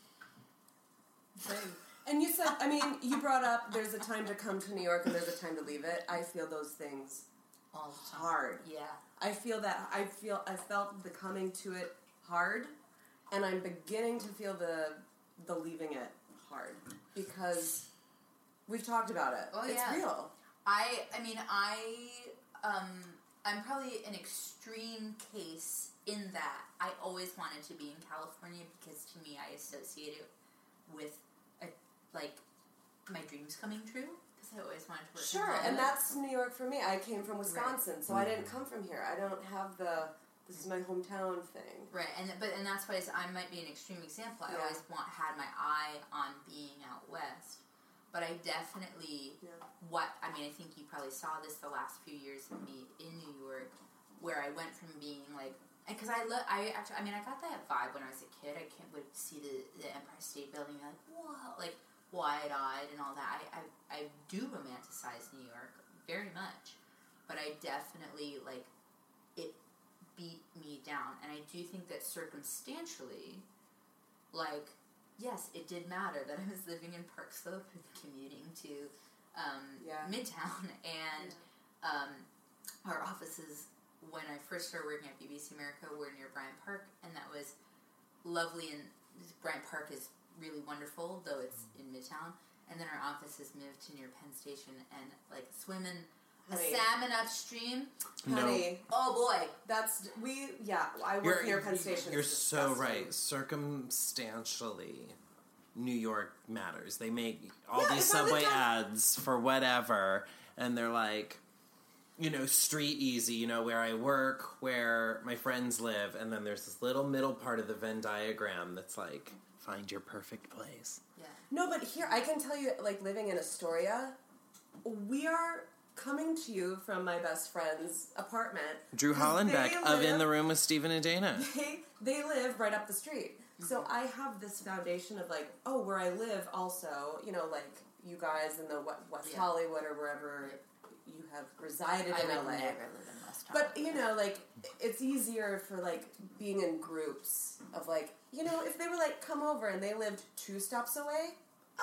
Speaker 4: Same. And you said, I mean, you brought up there's a time to come to New York and there's a time to leave it. I feel those things
Speaker 3: All the time.
Speaker 4: hard.
Speaker 3: Yeah.
Speaker 4: I feel that, I feel, I felt the coming to it hard, and I'm beginning to feel the, the leaving it hard, because we've talked about it.
Speaker 3: Oh,
Speaker 4: it's
Speaker 3: yeah.
Speaker 4: real.
Speaker 3: I, I mean, I, um, I'm probably an extreme case in that I always wanted to be in California because to me I associate it with, a, like, my dreams coming true, because I always wanted to work in
Speaker 4: Sure,
Speaker 3: Hollywood.
Speaker 4: and that's New York for me. I came from Wisconsin,
Speaker 3: Right.
Speaker 4: so I didn't come from here. I don't have the, this is my hometown thing.
Speaker 3: Right, and but and that's why I might be an extreme example. I
Speaker 4: Yeah.
Speaker 3: always want had my eye on being out west, but I definitely
Speaker 4: Yeah.
Speaker 3: what I mean. I think you probably saw this the last few years of me in New York. where I went from being like, because I look, I actually, I mean, I got that vibe when I was a kid. I can't would see the, the Empire State Building, like, whoa, like wide-eyed and all that. I, I, I do romanticize New York very much, but I definitely, like, it beat me down. And I do think that circumstantially, like, yes, it did matter that I was living in Park Slope and commuting to um,
Speaker 4: Yeah.
Speaker 3: Midtown, and um, our offices, when I first started working at B B C America, were near Bryant Park, and that was lovely, and Bryant Park is really wonderful, though it's in Midtown. And then our offices moved to near Penn Station, and like swimming a
Speaker 4: Honey.
Speaker 3: salmon upstream.
Speaker 5: No.
Speaker 4: Honey,
Speaker 3: Oh boy,
Speaker 4: that's we. Yeah, I work near Penn Station.
Speaker 5: You're
Speaker 4: It's
Speaker 5: so
Speaker 4: disgusting.
Speaker 5: right. Circumstantially, New York matters. They make all
Speaker 4: Yeah,
Speaker 5: these
Speaker 4: if I lived
Speaker 5: subway
Speaker 4: on-
Speaker 5: ads for whatever, and they're like, you know, street easy, you know, where I work, where my friends live, and then there's this little middle part of the Venn diagram that's like, find your perfect place.
Speaker 3: yeah.
Speaker 4: No, but here I can tell you, like living in Astoria, we are coming to you from my best friend's apartment.
Speaker 5: Drew
Speaker 4: 'Cause
Speaker 5: Hollenbeck
Speaker 4: they
Speaker 5: of In
Speaker 4: live-
Speaker 5: the Room with Stephen and Dana.
Speaker 4: They, they live right up the street. So I have this foundation of like, oh, where I live also, you know, like you guys in the we- West
Speaker 3: Yeah.
Speaker 4: Hollywood or wherever you have resided
Speaker 3: I
Speaker 4: in
Speaker 3: would
Speaker 4: L A.
Speaker 3: never live in West
Speaker 4: But,
Speaker 3: Hollywood.
Speaker 4: you know, like, it's easier for, like, being in groups of, like, you know, if they were, like, come over and they lived two stops away,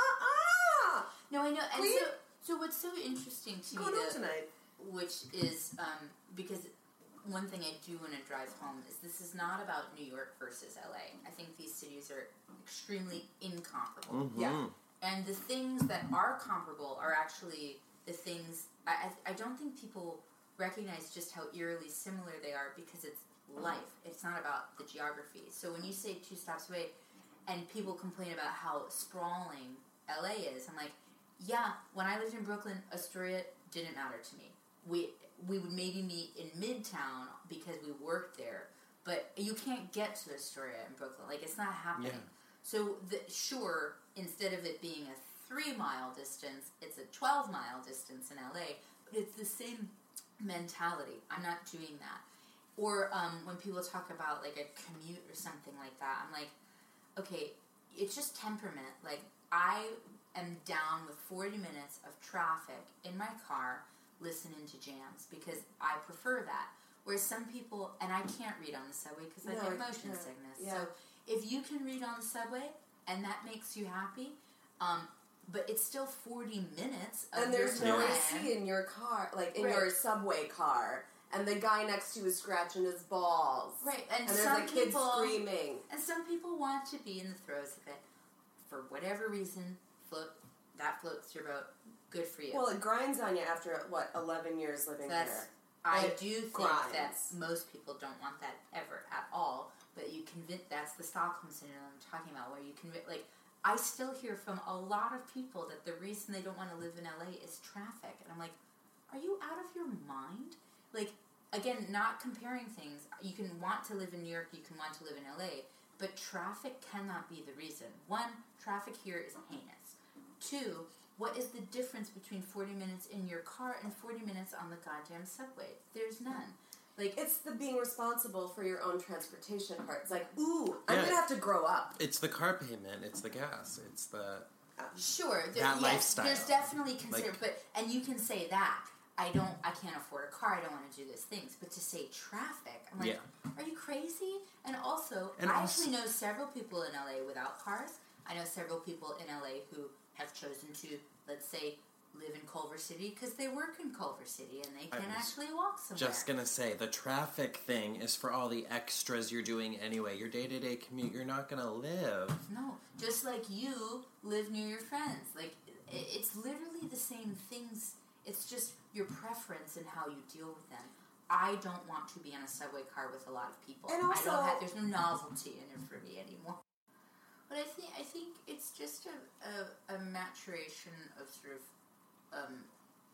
Speaker 4: uh-uh!
Speaker 3: No, I know. And
Speaker 4: Queen?
Speaker 3: so, so what's so interesting to
Speaker 4: What's going
Speaker 3: me,
Speaker 4: on
Speaker 3: that,
Speaker 4: tonight?
Speaker 3: which is um, because one thing I do want to drive home is this is not about New York versus L A. I think these cities are extremely incomparable.
Speaker 5: Mhm.
Speaker 4: Yeah.
Speaker 3: And the things that are comparable are actually the things, I, I, I don't think people recognize just how eerily similar they are because it's life. It's not about the geography. So when you say two stops away and people complain about how sprawling L A is, I'm like, yeah, when I lived in Brooklyn, Astoria didn't matter to me. We we would maybe meet in Midtown because we worked there, but you can't get to Astoria in Brooklyn. Like, it's not happening.
Speaker 5: Yeah.
Speaker 3: So, the, sure, instead of it being a three-mile distance, it's a twelve-mile distance in L A, but it's the same mentality. I'm not doing that. Or um, when people talk about, like, a commute or something like that, I'm like, okay, it's just temperament. Like, I am down with forty minutes of traffic in my car listening to jams because I prefer that. Whereas some people, and I can't read on the subway because I
Speaker 4: No,
Speaker 3: get
Speaker 4: I
Speaker 3: motion
Speaker 4: can't.
Speaker 3: sickness.
Speaker 4: Yeah.
Speaker 3: So if you can read on the subway and that makes you happy, um, but it's still forty minutes of
Speaker 4: And there's
Speaker 3: your
Speaker 4: no
Speaker 3: time.
Speaker 4: A C in your car, like, in
Speaker 3: Right.
Speaker 4: your subway car. And the guy next to you is scratching his balls.
Speaker 3: Right, and,
Speaker 4: And there's
Speaker 3: some
Speaker 4: a kid
Speaker 3: people,
Speaker 4: screaming.
Speaker 3: and some people want to be in the throes of it for whatever reason. Float that floats your boat. Good for you.
Speaker 4: Well, it grinds on you after, what, eleven years living
Speaker 3: That's,
Speaker 4: there.
Speaker 3: I
Speaker 4: It
Speaker 3: do think
Speaker 4: grinds.
Speaker 3: that most people don't want that ever at all. But you convince that's the Stockholm syndrome I'm talking about, where you convince like I still hear from a lot of people that the reason they don't want to live in L A is traffic, and I'm like, are you out of your mind? Like, again, not comparing things. You can want to live in New York, you can want to live in L A, but traffic cannot be the reason. One, traffic here is heinous. Two, what is the difference between forty minutes in your car and forty minutes on the goddamn subway? There's none. Like,
Speaker 4: It's the being responsible for your own transportation part. It's like, ooh, I'm
Speaker 5: Yeah.
Speaker 4: gonna have to grow up.
Speaker 5: It's the car payment. It's the gas. It's the
Speaker 3: sure, there,
Speaker 5: that
Speaker 3: yes,
Speaker 5: lifestyle.
Speaker 3: there's definitely consider,
Speaker 5: Like-
Speaker 3: but and you can say that. I don't, I can't afford a car. I don't want to do those things. But to say traffic, I'm like,
Speaker 5: Yeah.
Speaker 3: are you crazy? And also,
Speaker 5: And
Speaker 3: I
Speaker 5: also-
Speaker 3: actually know several people in L A without cars. I know several people in L A who have chosen to, let's say, live in Culver City because they work in Culver City and they
Speaker 5: I
Speaker 3: can
Speaker 5: was
Speaker 3: actually walk somewhere.
Speaker 5: Just gonna say, the traffic thing is for all the extras you're doing anyway. Your day-to-day commute, you're not gonna live.
Speaker 3: No, just like you live near your friends. Like, i- it's literally the same things. It's just your preference and how you deal with them. I don't want to be on a subway car with a lot of people.
Speaker 4: And
Speaker 3: I
Speaker 4: also-
Speaker 3: don't have, there's no novelty in it for me anymore. But I think I think it's just a, a, a maturation of sort of um,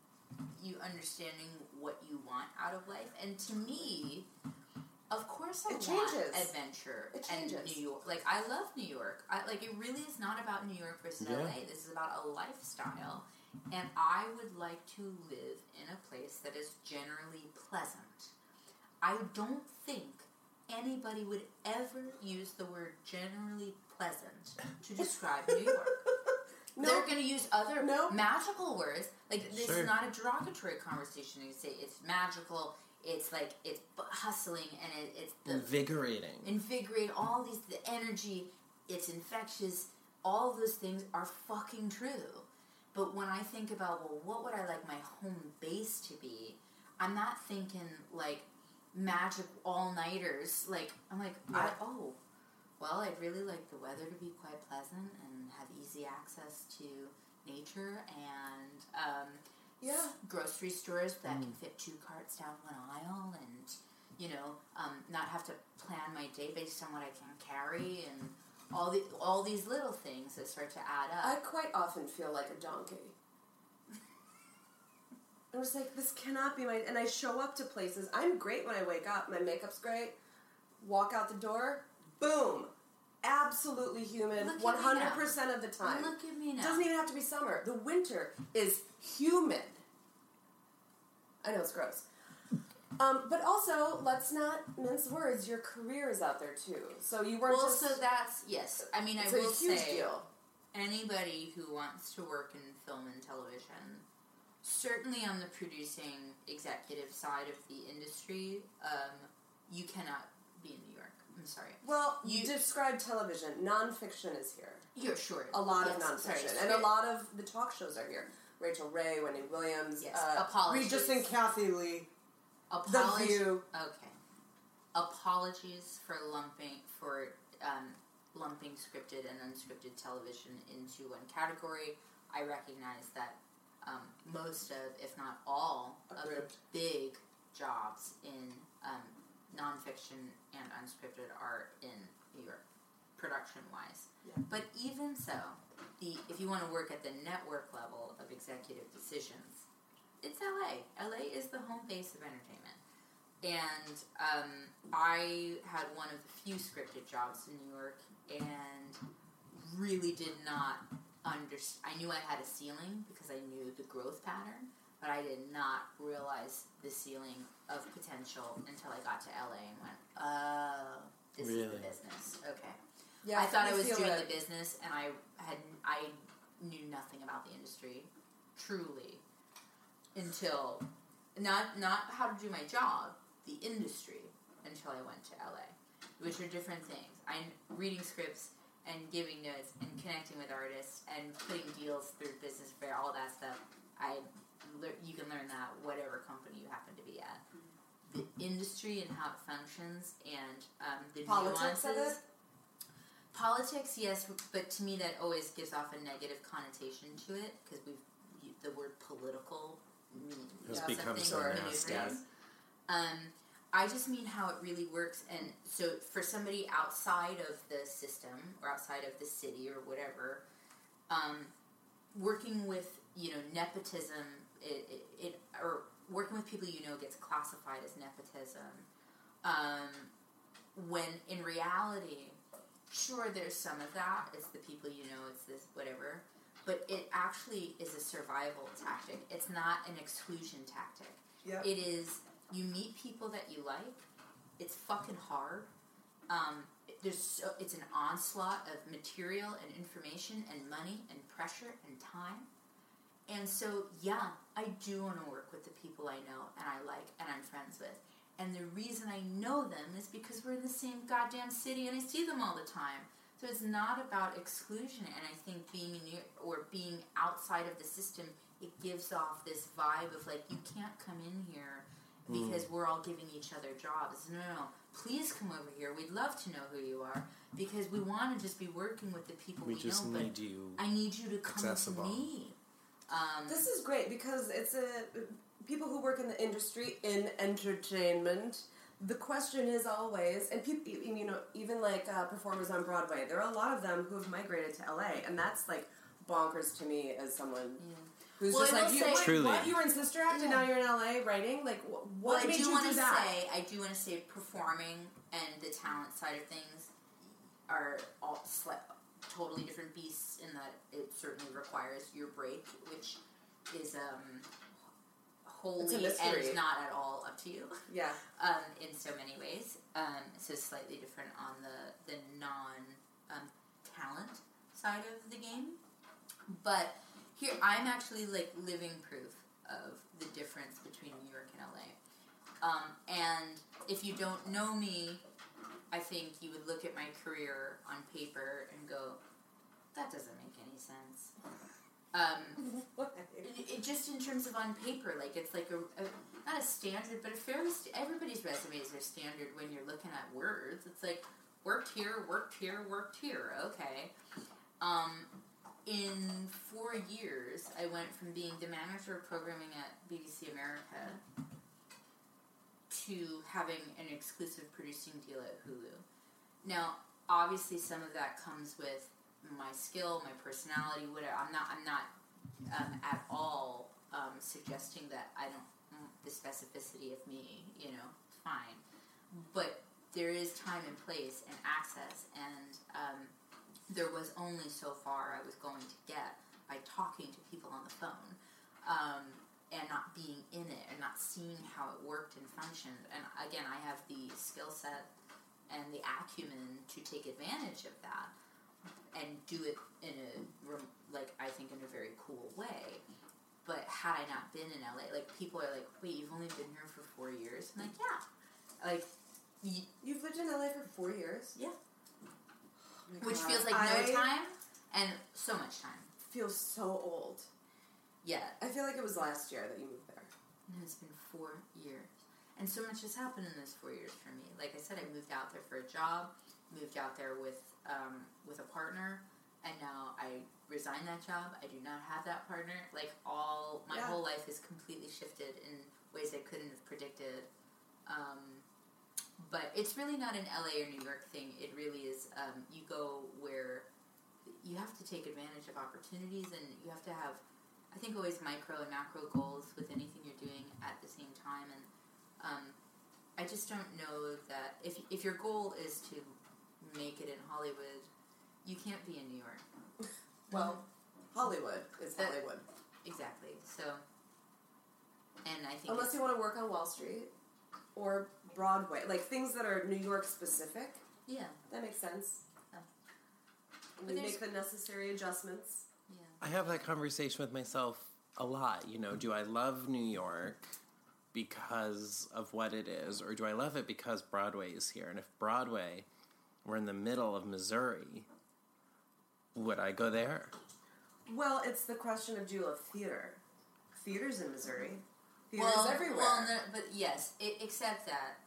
Speaker 3: you understanding what you want out of life. And to me, of course I
Speaker 4: It
Speaker 3: want
Speaker 4: changes.
Speaker 3: adventure
Speaker 4: It
Speaker 3: and
Speaker 4: changes.
Speaker 3: New York. Like, I love New York. I, like, it really is not about New York versus L A.
Speaker 5: Yeah.
Speaker 3: This is about a lifestyle. And I would like to live in a place that is generally pleasant. I don't think anybody would ever use the word generally pleasant to describe New York.
Speaker 4: No.
Speaker 3: They're going to use other
Speaker 4: No.
Speaker 3: magical words. Like, this
Speaker 5: Sure.
Speaker 3: is not a derogatory conversation. You say it's magical, it's like, it's bu- hustling, and it, it's the
Speaker 5: Invigorating.
Speaker 3: invigorate, all these, the energy, it's infectious, all those things are fucking true. But when I think about, well, what would I like my home base to be, I'm not thinking, like, magic all-nighters. Like, I'm like, I,
Speaker 4: Yeah.
Speaker 3: oh, well, I'd really like the weather to be quite pleasant and have easy access to nature and um,
Speaker 4: Yeah.
Speaker 3: s- grocery stores that can fit two carts down one aisle and, you know, um, not have to plan my day based on what I can carry and all the all these little things that start to add
Speaker 4: I
Speaker 3: up.
Speaker 4: quite often feel like a donkey. I'm just like, this cannot be my... And I show up to places. I'm great when I wake up. My makeup's great. Walk out the door. Boom. Absolutely humid.
Speaker 3: Look at me
Speaker 4: one hundred percent of the time.
Speaker 3: Look at me
Speaker 4: It
Speaker 3: now.
Speaker 4: doesn't even have to be summer. The winter is humid. I know it's gross. Um, but also, let's not mince words. Your career is out there too. So you weren't
Speaker 3: well,
Speaker 4: just...
Speaker 3: so that's, yes. I mean, I
Speaker 4: it's
Speaker 3: will
Speaker 4: a huge
Speaker 3: say,
Speaker 4: deal.
Speaker 3: anybody who wants to work in film and television, certainly on the producing executive side of the industry, um, you cannot be in New York. I'm sorry.
Speaker 4: Well,
Speaker 3: You-
Speaker 4: you describe television. Nonfiction is here.
Speaker 3: You're sure.
Speaker 4: A lot
Speaker 3: yes,
Speaker 4: of nonfiction.
Speaker 3: sorry,
Speaker 4: and a
Speaker 3: script-
Speaker 4: lot of the talk shows are here. Rachel Ray, Wendy Williams,
Speaker 3: Yes,
Speaker 4: uh,
Speaker 3: apologies.
Speaker 4: Regis and Kathy Lee.
Speaker 3: Apology-
Speaker 4: The View.
Speaker 3: Okay. Apologies for lumping for um, lumping scripted and unscripted television into one category. I recognize that um, most of, if not all, of the
Speaker 4: Agreed.
Speaker 3: big jobs in um, nonfiction and unscripted are in New York, production-wise.
Speaker 4: Yeah.
Speaker 3: But even so, the if you want to work at the network level of executive decisions, it's L A. L A is the home base of entertainment. And um, I had one of the few scripted jobs in New York and really did not understand. I knew I had a ceiling because I knew the growth pattern, but I did not realize the ceiling of potential until I got to L A and went, oh, this is
Speaker 5: Really?
Speaker 3: the business. Okay.
Speaker 4: Yeah,
Speaker 3: I thought I
Speaker 4: you
Speaker 3: was
Speaker 4: feel
Speaker 3: doing
Speaker 4: it.
Speaker 3: the business, and I had I knew nothing about the industry, truly, until not not how to do my job, the industry, until I went to L A, which are different things. I'm reading scripts and giving notes and connecting with artists and putting deals through business fair, all that stuff. I lear- you can learn that whatever company you happen to be at. The industry and how it functions and um, the
Speaker 4: Politics of
Speaker 3: nuances.
Speaker 4: it?
Speaker 3: Politics, yes, but to me that always gives off a negative connotation to it because we've u- the word political means
Speaker 5: It's
Speaker 3: something
Speaker 5: become so
Speaker 3: or
Speaker 5: nasty.
Speaker 3: maneuvering. Um, I just mean how it really works, and so for somebody outside of the system or outside of the city or whatever, um, working with you know nepotism, it, it, it or working with people you know gets classified as nepotism, um, when in reality. Sure, there's some of that. It's the people you know, it's this, whatever. But it actually is a survival tactic. It's not an exclusion tactic.
Speaker 4: Yep.
Speaker 3: It is, you meet people that you like. It's fucking hard. Um, there's so, it's an onslaught of material and information and money and pressure and time. And so, yeah, I do want to work with the people I know and I like and I'm friends with. And the reason I know them is because we're in the same goddamn city and I see them all the time. So it's not about exclusion. And I think being in New York, or being outside of the system, it gives off this vibe of like, you can't come in here because mm. we're all giving each other jobs. No, no, no. Please come over here. We'd love to know who you are because we want to just be working with the people we,
Speaker 5: We just
Speaker 3: know.
Speaker 5: need
Speaker 3: but
Speaker 5: you
Speaker 3: I need you to come
Speaker 5: accessible.
Speaker 3: to me. Um,
Speaker 4: This is great because it's a people who work in the industry in entertainment. The question is always, and people, you know, even like uh, performers on Broadway, there are a lot of them who have migrated to L A, and that's like bonkers to me as someone
Speaker 3: yeah.
Speaker 4: who's
Speaker 3: Well,
Speaker 4: just
Speaker 3: I
Speaker 4: like,
Speaker 3: will
Speaker 4: you,
Speaker 3: say-
Speaker 4: what,
Speaker 5: Truly.
Speaker 4: what? You were in Sister Act, and
Speaker 3: Yeah.
Speaker 4: now you're in L A writing. Like, wh- what
Speaker 3: Well, I
Speaker 4: made
Speaker 3: do
Speaker 4: you
Speaker 3: want
Speaker 4: do
Speaker 3: to
Speaker 4: that?
Speaker 3: say, I do want to say, performing and the talent side of things are all sli- totally different beasts. In that it certainly requires your break, which is um, wholly and
Speaker 4: mystery.
Speaker 3: not at all up to you.
Speaker 4: Yeah.
Speaker 3: Um, in so many ways. Um, so slightly different on the, the non um, talent side of the game. But here, I'm actually like living proof of the difference between New York and L A. Um, and if you don't know me, I think you would look at my career on paper and go, that doesn't make any sense. Um, it, it just in terms of on paper, like it's like a, a not a standard, but a fairly st- everybody's resumes are standard when you're looking at words. It's like worked here, worked here, worked here. Okay. Um, in four years, I went from being the manager of programming at B B C America to having an exclusive producing deal at Hulu. Now, obviously, some of that comes with my skill, my personality, whatever. I'm not. I'm not um, at all um, suggesting that I don't. The specificity of me, you know, fine. But there is time and place and access, and um, there was only so far I was going to get by talking to people on the phone, um, and not being in it and not seeing how it worked and functioned. And again, I have the skill set and the acumen to take advantage of that and do it in a, like, I think in a very cool way. But had I not been in L A, like, people are like, wait, you've only been here for four years? I'm like, yeah. Like, y-
Speaker 4: You've lived in L A for four years?
Speaker 3: yeah.
Speaker 4: Oh my
Speaker 3: Which
Speaker 4: God.
Speaker 3: feels like
Speaker 4: I
Speaker 3: no time and so much time.
Speaker 4: feel so old.
Speaker 3: Yeah.
Speaker 4: I feel like it was last year that you moved there.
Speaker 3: And it's been four years. And so much has happened in those four years for me. Like I said, I moved out there for a job, moved out there with um, with a partner, and now I resigned that job. I do not have that partner. Like, all, my
Speaker 4: Yeah.
Speaker 3: whole life is completely shifted in ways I couldn't have predicted. Um, but it's really not an L A or New York thing. It really is, um, you go where you have to take advantage of opportunities, and you have to have, I think, always micro and macro goals with anything you're doing at the same time. And um, I just don't know that if if your goal is to make it in Hollywood, you can't be in New York.
Speaker 4: Well, Hollywood is
Speaker 3: That-
Speaker 4: Hollywood.
Speaker 3: Exactly. So, and I think
Speaker 4: Unless
Speaker 3: it's,
Speaker 4: you want to work on Wall Street or Broadway. Like, things that are New York specific.
Speaker 3: yeah,
Speaker 4: That makes sense.
Speaker 3: Yeah.
Speaker 4: And
Speaker 3: But
Speaker 4: you
Speaker 3: there's-
Speaker 4: make the necessary adjustments.
Speaker 3: yeah.
Speaker 5: I have that conversation with myself a lot. You know, do I love New York because of what it is, or do I love it because Broadway is here? And if Broadway were in the middle of Missouri, would I go there?
Speaker 4: Well, it's the question of do you love theater? Theater's in Missouri. Theater's
Speaker 3: Well,
Speaker 4: everywhere.
Speaker 3: well, no, but yes, I except that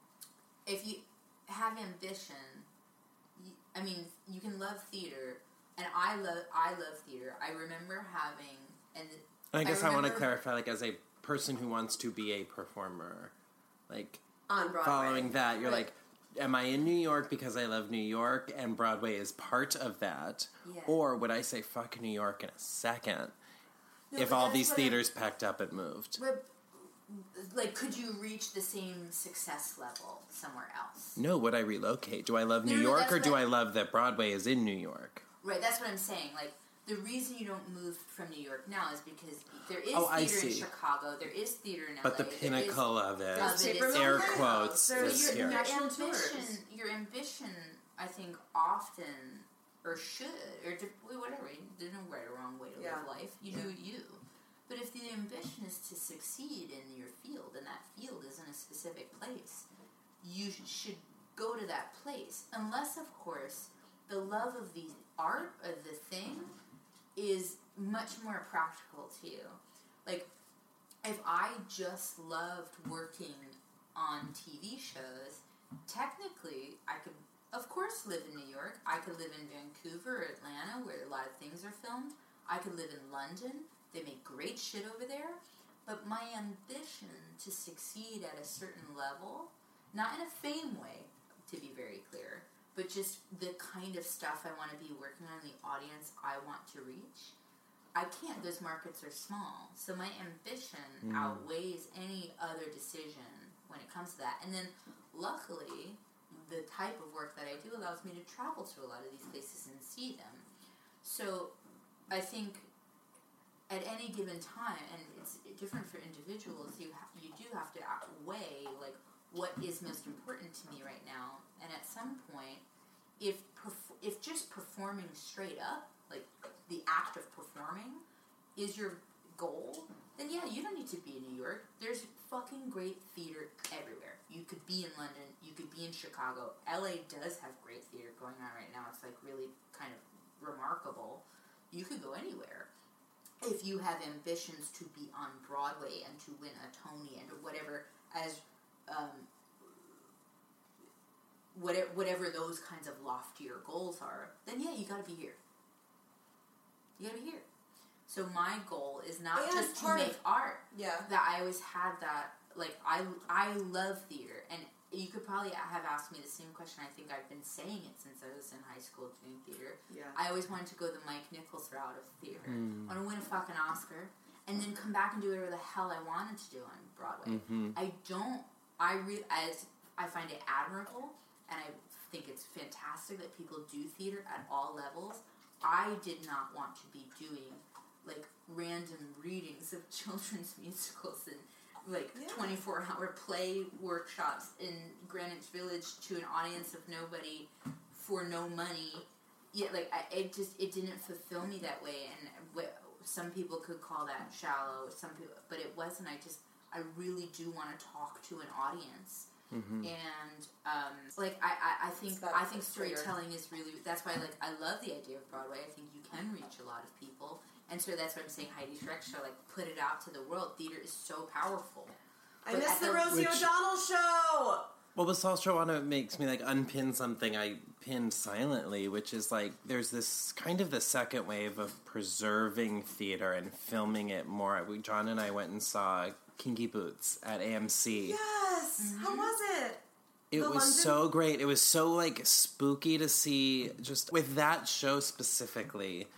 Speaker 3: if you have ambition, you, I mean, you can love theater, and I love I love theater. I remember having, and
Speaker 5: I guess I, want to
Speaker 3: remember-
Speaker 5: clarify, like, as a person who wants to be a performer, like,
Speaker 4: on Broadway.
Speaker 5: following that, you're
Speaker 4: Right.
Speaker 5: like, am I in New York because I love New York and Broadway is part of that?
Speaker 3: Yeah.
Speaker 5: Or would I say fuck New York in a second
Speaker 3: No,
Speaker 5: if
Speaker 3: but
Speaker 5: all
Speaker 3: that's
Speaker 5: these
Speaker 3: what I-
Speaker 5: theaters packed up and moved?
Speaker 3: But, like, could you reach the same success level somewhere else?
Speaker 5: No, would I relocate? Do I love
Speaker 3: No,
Speaker 5: New
Speaker 3: no,
Speaker 5: York
Speaker 3: that's
Speaker 5: or do
Speaker 3: what-
Speaker 5: I love that Broadway is in New York?
Speaker 3: Right, that's what I'm saying. Like, the reason you don't move from New York now is because there is
Speaker 5: Oh, I
Speaker 3: theater in
Speaker 5: see.
Speaker 3: Chicago, there is theater in L A.
Speaker 5: But the
Speaker 3: there is-
Speaker 5: pinnacle of it,
Speaker 3: Of it
Speaker 4: Paper
Speaker 3: is
Speaker 4: Mill
Speaker 5: air
Speaker 4: Playhouse.
Speaker 5: quotes,
Speaker 4: There's
Speaker 5: is
Speaker 3: your,
Speaker 5: here.
Speaker 3: your
Speaker 4: national
Speaker 3: ambition,
Speaker 4: tours.
Speaker 3: your ambition, I think, often, or should, or de- whatever, there's no right or wrong way to
Speaker 4: Yeah.
Speaker 3: live life. You do you. But if the ambition is to succeed in your field, and that field is in a specific place, you sh- should go to that place. Unless, of course, the love of the art of the thing is much more practical to you. Like, if I just loved working on T V shows, technically, I could, of course, live in New York. I could live in Vancouver or Atlanta, where a lot of things are filmed. I could live in London. They make great shit over there. But my ambition to succeed at a certain level, not in a fame way, to be very clear, but just the kind of stuff I want to be working on, the audience I want to reach, I can't. Those markets are small. So my ambition
Speaker 5: Mm.
Speaker 3: outweighs any other decision when it comes to that. And then, luckily, the type of work that I do allows me to travel to a lot of these places and see them. So I think at any given time, and it's different for individuals, you ha- you do have to weigh, like, what is most important to me right now. And at some point, if perf- if just performing straight up, like the act of performing, is your goal, then yeah, you don't need to be in New York. There's fucking great theater everywhere. You could be in London, you could be in Chicago. L A does have great theater going on right now. It's like really kind of remarkable. You could go anywhere. If you have ambitions to be on Broadway and to win a Tony and whatever, as um, whatever, whatever those kinds of loftier goals are, then yeah, you gotta be here. You gotta be here. So my goal is not
Speaker 4: And
Speaker 3: just to
Speaker 4: part
Speaker 3: make
Speaker 4: of-
Speaker 3: art.
Speaker 4: Yeah.
Speaker 3: That I always had that, like, I, I love theater. And you could probably have asked me the same question. I think I've been saying it since I was in high school doing theater.
Speaker 4: Yeah.
Speaker 3: I always wanted to go the Mike Nichols route of theater.
Speaker 5: Mm.
Speaker 3: I want to win a fucking Oscar. And then come back and do whatever the hell I wanted to do on Broadway.
Speaker 5: Mm-hmm.
Speaker 3: I don't, I re- as I find it admirable, and I think it's fantastic that people do theater at all levels. I did not want to be doing, like, random readings of children's musicals and, like,
Speaker 4: Yeah.
Speaker 3: twenty-four hour play workshops in Greenwich Village to an audience of nobody for no money. Yeah, like, I, it just, it didn't fulfill me that way, and what, some people could call that shallow, some people, but it wasn't. I just, I really do want to talk to an audience.
Speaker 5: Mm-hmm.
Speaker 3: And um, like I, I, I think
Speaker 4: It's that
Speaker 3: I think
Speaker 4: clear.
Speaker 3: storytelling is really, that's why, like, I love the idea of Broadway. I think you can reach a lot of people, and so that's what I'm saying. Heidi Schreck show, like, put it out to the world. Theater is so powerful.
Speaker 4: I
Speaker 3: But
Speaker 4: missed
Speaker 3: at
Speaker 4: the
Speaker 3: the-
Speaker 4: Rosie
Speaker 5: Which-
Speaker 4: O'Donnell show!
Speaker 5: Well, this also want to makes me, like, unpin something I pinned silently, which is, like, there's this kind of the second wave of preserving theater and filming it more. We, John and I went and saw Kinky Boots at A M C.
Speaker 4: Yes! How was it?
Speaker 5: It
Speaker 4: The
Speaker 5: was
Speaker 4: London-
Speaker 5: so great. It was so, like, spooky to see, just with that show specifically.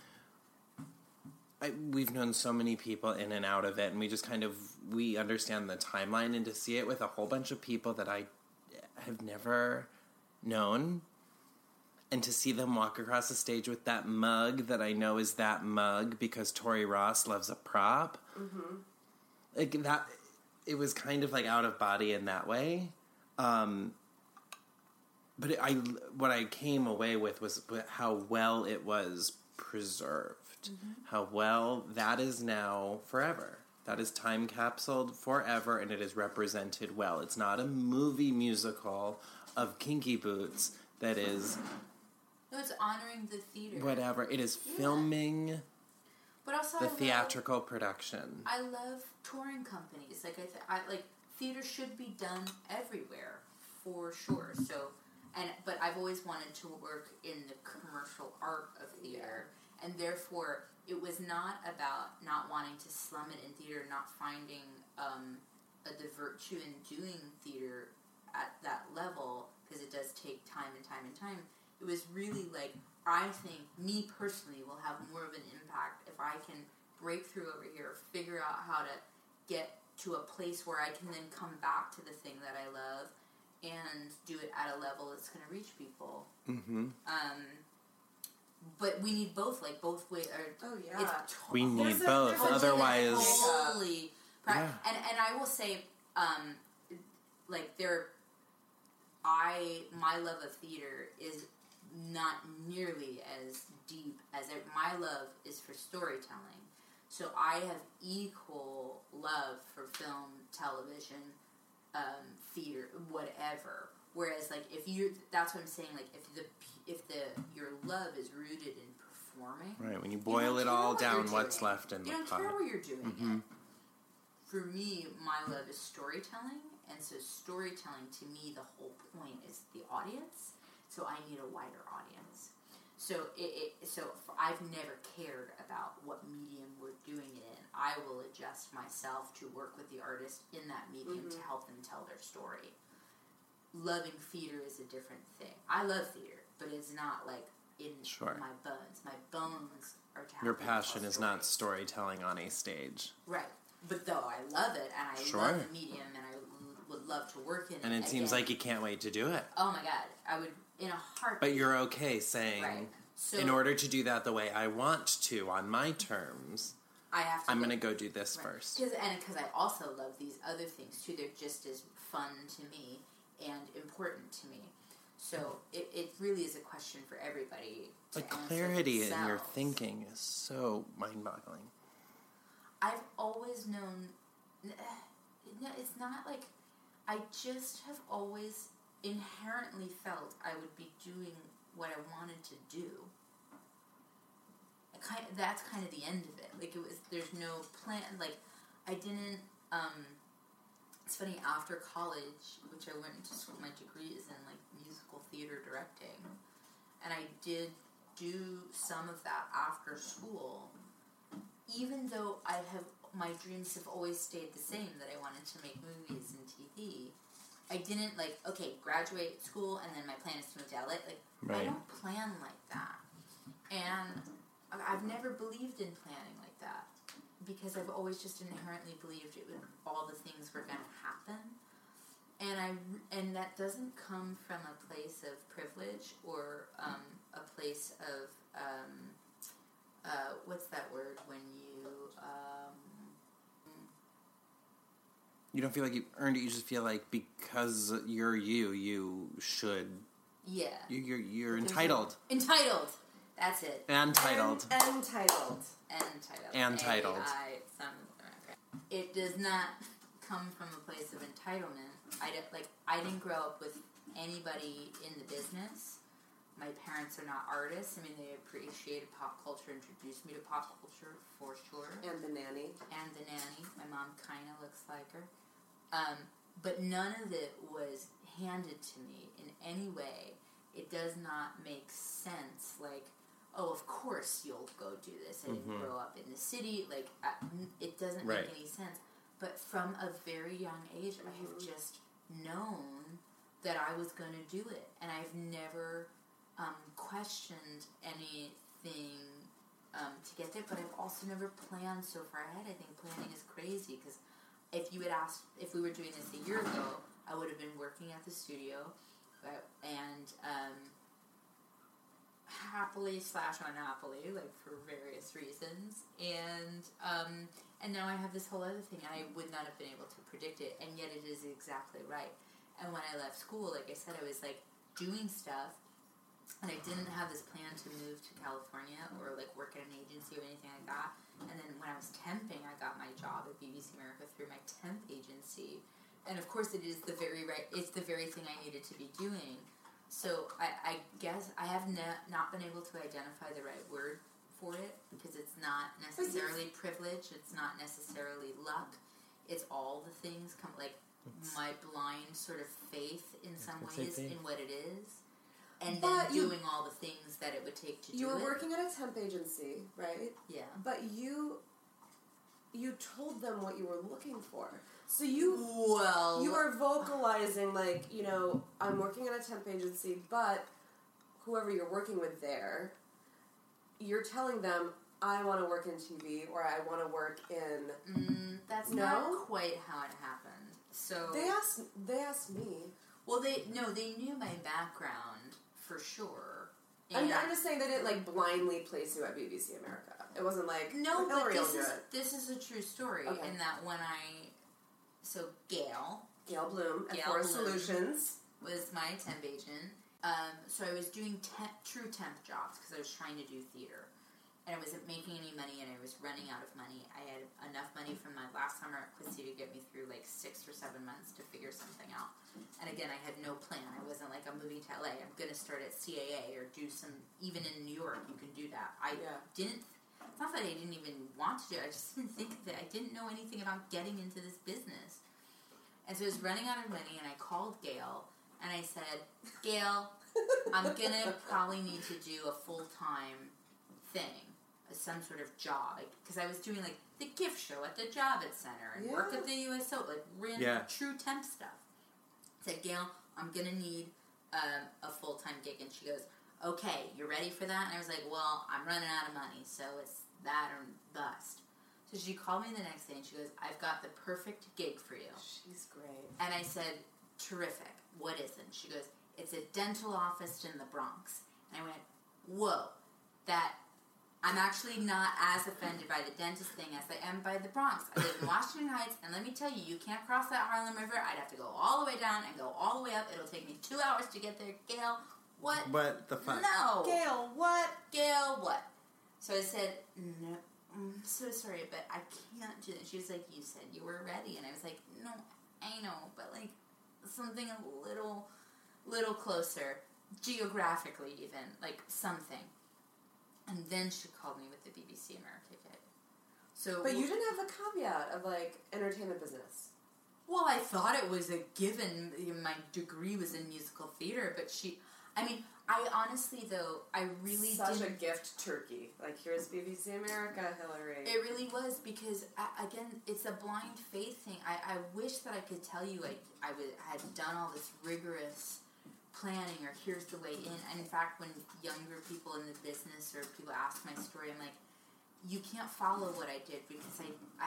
Speaker 5: I, we've known so many people in and out of it, and we just kind of, we understand the timeline, and to see it with a whole bunch of people that I have never known, and to see them walk across the stage with that mug that I know is that mug because Tori Ross loves a prop. Mm-hmm. Like, that, it was kind of, like, out of body in that way. Um, but it, I, what I came away with was how well it was preserved. Mm-hmm. How well that is now forever. That is time capsuled forever, and it is represented well. It's not a movie musical of Kinky Boots that is
Speaker 3: No, it's honoring the theater.
Speaker 5: whatever. It is
Speaker 3: Yeah.
Speaker 5: filming
Speaker 3: But also,
Speaker 5: the
Speaker 3: I love-
Speaker 5: theatrical production.
Speaker 3: I love touring companies. Like I, th- I like theater should be done everywhere for sure. So, and but I've always wanted to work in the commercial art of theater, and therefore it was not about not wanting to slum it in theater, not finding um, a, the virtue in doing theater at that level, because it does take time and time and time. It was really like, I think me personally will have more of an impact if I can break through over here, figure out how to get to a place where I can then come back to the thing that I love and do it at a level that's going to reach people.
Speaker 5: Mm-hmm.
Speaker 3: Um, but we need both, like both ways. Are,
Speaker 4: Oh, yeah.
Speaker 3: It's to-
Speaker 5: We need
Speaker 4: There's a-
Speaker 5: both,
Speaker 4: there's a-
Speaker 5: otherwise...
Speaker 3: Totally. Pra-
Speaker 5: Yeah.
Speaker 3: And and I will say, um, like there, I my love of theater is not nearly as deep as it, my love is for storytelling. So I have equal love for film, television, um, theater, whatever. Whereas, like, if you, that's what I'm saying. Like, if the if the your love is rooted in performing,
Speaker 5: Right, when you
Speaker 3: you
Speaker 5: boil
Speaker 3: don't
Speaker 5: it
Speaker 3: care
Speaker 5: all
Speaker 3: what you're
Speaker 5: down, what's
Speaker 3: doing.
Speaker 5: left in
Speaker 3: You
Speaker 5: the
Speaker 3: don't
Speaker 5: pot?
Speaker 3: care where you're doing
Speaker 5: Mhm.
Speaker 3: it. For me, my love is storytelling, and so storytelling to me, the whole point is the audience. So I need a wider audience. So it, it so f- I've never cared about what medium we're doing it in. I will adjust myself to work with the artist in that medium to help them tell their story. Loving theater is a different thing. I love theater, but it's not like in
Speaker 5: Sure.
Speaker 3: my bones. My bones are to help
Speaker 5: Your
Speaker 3: people tell
Speaker 5: passion is not
Speaker 3: stories.
Speaker 5: storytelling on a stage.
Speaker 3: Right. But though I love it, and I
Speaker 5: Sure.
Speaker 3: love the medium, and I l- would love to work in it.
Speaker 5: And it seems
Speaker 3: again.
Speaker 5: like you can't wait to do it.
Speaker 3: Oh my god, I would in a heartbeat.
Speaker 5: But you're okay saying,
Speaker 3: Right. So,
Speaker 5: in order to do that the way I want to, on my terms,
Speaker 3: I have to
Speaker 5: I'm
Speaker 3: go-
Speaker 5: going to go do this
Speaker 3: Right.
Speaker 5: first.
Speaker 3: Cause, and because I also love these other things too. They're just as fun to me and important to me. So it, it really is a question for everybody. To
Speaker 5: The
Speaker 3: answer
Speaker 5: clarity in your
Speaker 3: themselves.
Speaker 5: thinking is so mind-boggling.
Speaker 3: I've always known. No, it's not like I just have always inherently felt I would be doing what I wanted to do. I kind of, that's kind of the end of it. Like it was. There's no plan. Like I didn't. Um, it's funny. After college, which I went to school, my degree is in like musical theater directing, and I did do some of that after school. Even though I have, my dreams have always stayed the same, that I wanted to make movies and T V, I didn't, like, okay, graduate school, and then my plan is to move to L A. Like,
Speaker 5: Right.
Speaker 3: I don't plan like that. And I- I've never believed in planning like that, because I've always just inherently believed it would, all the things were going to happen. And I, and that doesn't come from a place of privilege or um, a place of, um, uh, what's that word when you, um,
Speaker 5: You don't feel like you earned it. You just feel like because you're you, you should.
Speaker 3: yeah.
Speaker 5: You, you're you're
Speaker 3: There's
Speaker 5: entitled.
Speaker 3: a- entitled. That's it.
Speaker 5: Entitled.
Speaker 4: And, entitled.
Speaker 3: Entitled.
Speaker 5: Entitled.
Speaker 3: A I, some, okay. It does not come from a place of entitlement. I don't, like, I didn't grow up with anybody in the business. My parents are not artists. I mean, they appreciated pop culture, introduced me to pop culture for sure.
Speaker 4: And the nanny.
Speaker 3: And the nanny. My mom kind of looks like her. Um, but none of it was handed to me in any way. It does not make sense. Like, oh, of course you'll go do this. I didn't
Speaker 5: Mhm.
Speaker 3: grow up in the city. Like, I, it doesn't
Speaker 5: Right.
Speaker 3: make any sense. But from a very young age, I have just known that I was going to do it. And I've never um, questioned anything um, to get there. But I've also never planned so far ahead. I think planning is crazy, because if you had asked, if we were doing this a year ago, I would have been working at the studio, uh, and um, happily slash unhappily, like for various reasons, and um, and now I have this whole other thing, and I would not have been able to predict it, and yet it is exactly right. And when I left school, like I said, I was like doing stuff, and I didn't have this plan to move to California or like work at an agency or anything like that. And then when I was temping, I got my job at B B C America through my temp agency. And of course it is the very right, it's the very thing I needed to be doing. So I, I guess I have ne- not been able to identify the right word for it, because it's not necessarily privilege, it's not necessarily luck, it's all the things, come like
Speaker 5: It's-
Speaker 3: my blind sort of faith in some
Speaker 5: gonna say
Speaker 3: ways
Speaker 5: faith.
Speaker 3: in what it is. And
Speaker 4: But
Speaker 3: then
Speaker 4: you-
Speaker 3: doing all the things that it would take to
Speaker 4: You
Speaker 3: do
Speaker 4: were
Speaker 3: it.
Speaker 4: working at a temp agency, right?
Speaker 3: Yeah.
Speaker 4: But you you told them what you were looking for. So you
Speaker 3: Well,
Speaker 4: you are vocalizing like, you know, I'm working at a temp agency, but whoever you're working with there, you're telling them I want to work in T V or I want to work in.
Speaker 3: mm, that's
Speaker 4: No?
Speaker 3: not quite how it happened. So
Speaker 4: They asked they asked me.
Speaker 3: well, they no, they knew my background for sure.
Speaker 4: I'm,
Speaker 3: And-
Speaker 4: I'm just saying they didn't like blindly place you at B B C America. It wasn't like
Speaker 3: No, but
Speaker 4: Hillary will
Speaker 3: this
Speaker 4: do
Speaker 3: is
Speaker 4: it.
Speaker 3: this is a true story.
Speaker 4: Okay.
Speaker 3: In that when I, so Gail
Speaker 4: Gail Bloom at
Speaker 3: Gail
Speaker 4: Forest
Speaker 3: Bloom.
Speaker 4: Solutions.
Speaker 3: was my temp agent. Um, so I was doing temp, true temp jobs because I was trying to do theater, and I wasn't making any money, and I was running out of money. I had enough money from my last summer at Quincy to get me through like six or seven months to figure something out. And again, I had no plan. I wasn't like, I'm moving to L A. I'm going to start at C A A or do some, even in New York, you can do that. I
Speaker 4: Yeah.
Speaker 3: didn't, it's not that I didn't even want to do it. I just didn't think that, I didn't know anything about getting into this business. And so I was running out of money, and I called Gail, and I said, Gail, I'm going to probably need to do a full-time thing, some sort of job. Because I was doing, like, the gift show at the Javits Center and work
Speaker 4: Yeah.
Speaker 3: at the U S O, like, random,
Speaker 5: Yeah.
Speaker 3: true temp stuff. I said, Gail, I'm going to need um, a full-time gig. And she goes, okay, you ready for that? And I was like, well, I'm running out of money, so it's that or bust. So she called me the next day, and she goes, I've got the perfect gig for you.
Speaker 4: She's great.
Speaker 3: And I said, terrific. What is it? She goes, it's a dental office in the Bronx. And I went, whoa, that I'm actually not as offended by the dentist thing as I am by the Bronx. I live in Washington Heights, and let me tell you, you can't cross that Harlem River. I'd have to go all the way down and go all the way up. It'll take me two hours to get there. Gail, what?
Speaker 5: What the fuck?
Speaker 3: No.
Speaker 4: Gail, what?
Speaker 3: Gail, what? So I said, no, I'm so sorry, but I can't do that. She was like, you said you were ready. And I was like, no, I know, but like something a little, little closer, geographically even, like something. And then she called me with the B B C America gig. So,
Speaker 4: But you didn't have the caveat of, like, entertainment business.
Speaker 3: well, I thought it was a given. My degree was in musical theater, but she, I mean, I honestly, though, I really
Speaker 4: Such
Speaker 3: didn't.
Speaker 4: a gift turkey. Like, here's B B C America, Hillary.
Speaker 3: It really was, because, I, again, it's a blind faith thing. I, I wish that I could tell you I, I would, had done all this rigorous planning, or here's the way in. And in fact, when younger people in the business or people ask my story, I'm like, you can't follow what I did, because I, I,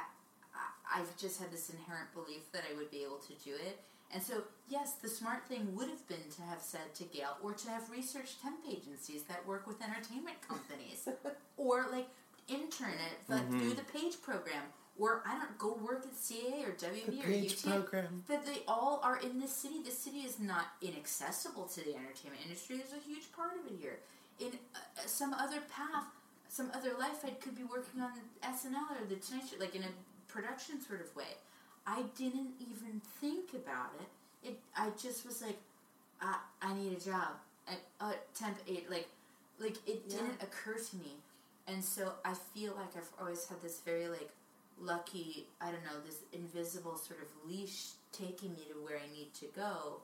Speaker 3: I, I've just had this inherent belief that I would be able to do it. And so, yes, the smart thing would have been to have said to Gail, or to have researched temp agencies that work with entertainment companies, or like intern at like
Speaker 5: Mm-hmm.
Speaker 3: through the PAGE program, or I don't go work at C A A or W B
Speaker 5: The
Speaker 3: or U
Speaker 5: PAGE
Speaker 3: T.
Speaker 5: program.
Speaker 3: But they all are in this city. This city is not inaccessible to the entertainment industry. There's a huge part of it here. In uh, some other path, some other life, I could be working on S N L or The Tonight Show, like in a production sort of way. I didn't even think about it. It. I just was like, I, I need a job. I, uh, temp eight, like, like it
Speaker 4: Yeah.
Speaker 3: didn't occur to me, and so I feel like I've always had this very like lucky, I don't know, this invisible sort of leash taking me to where I need to go,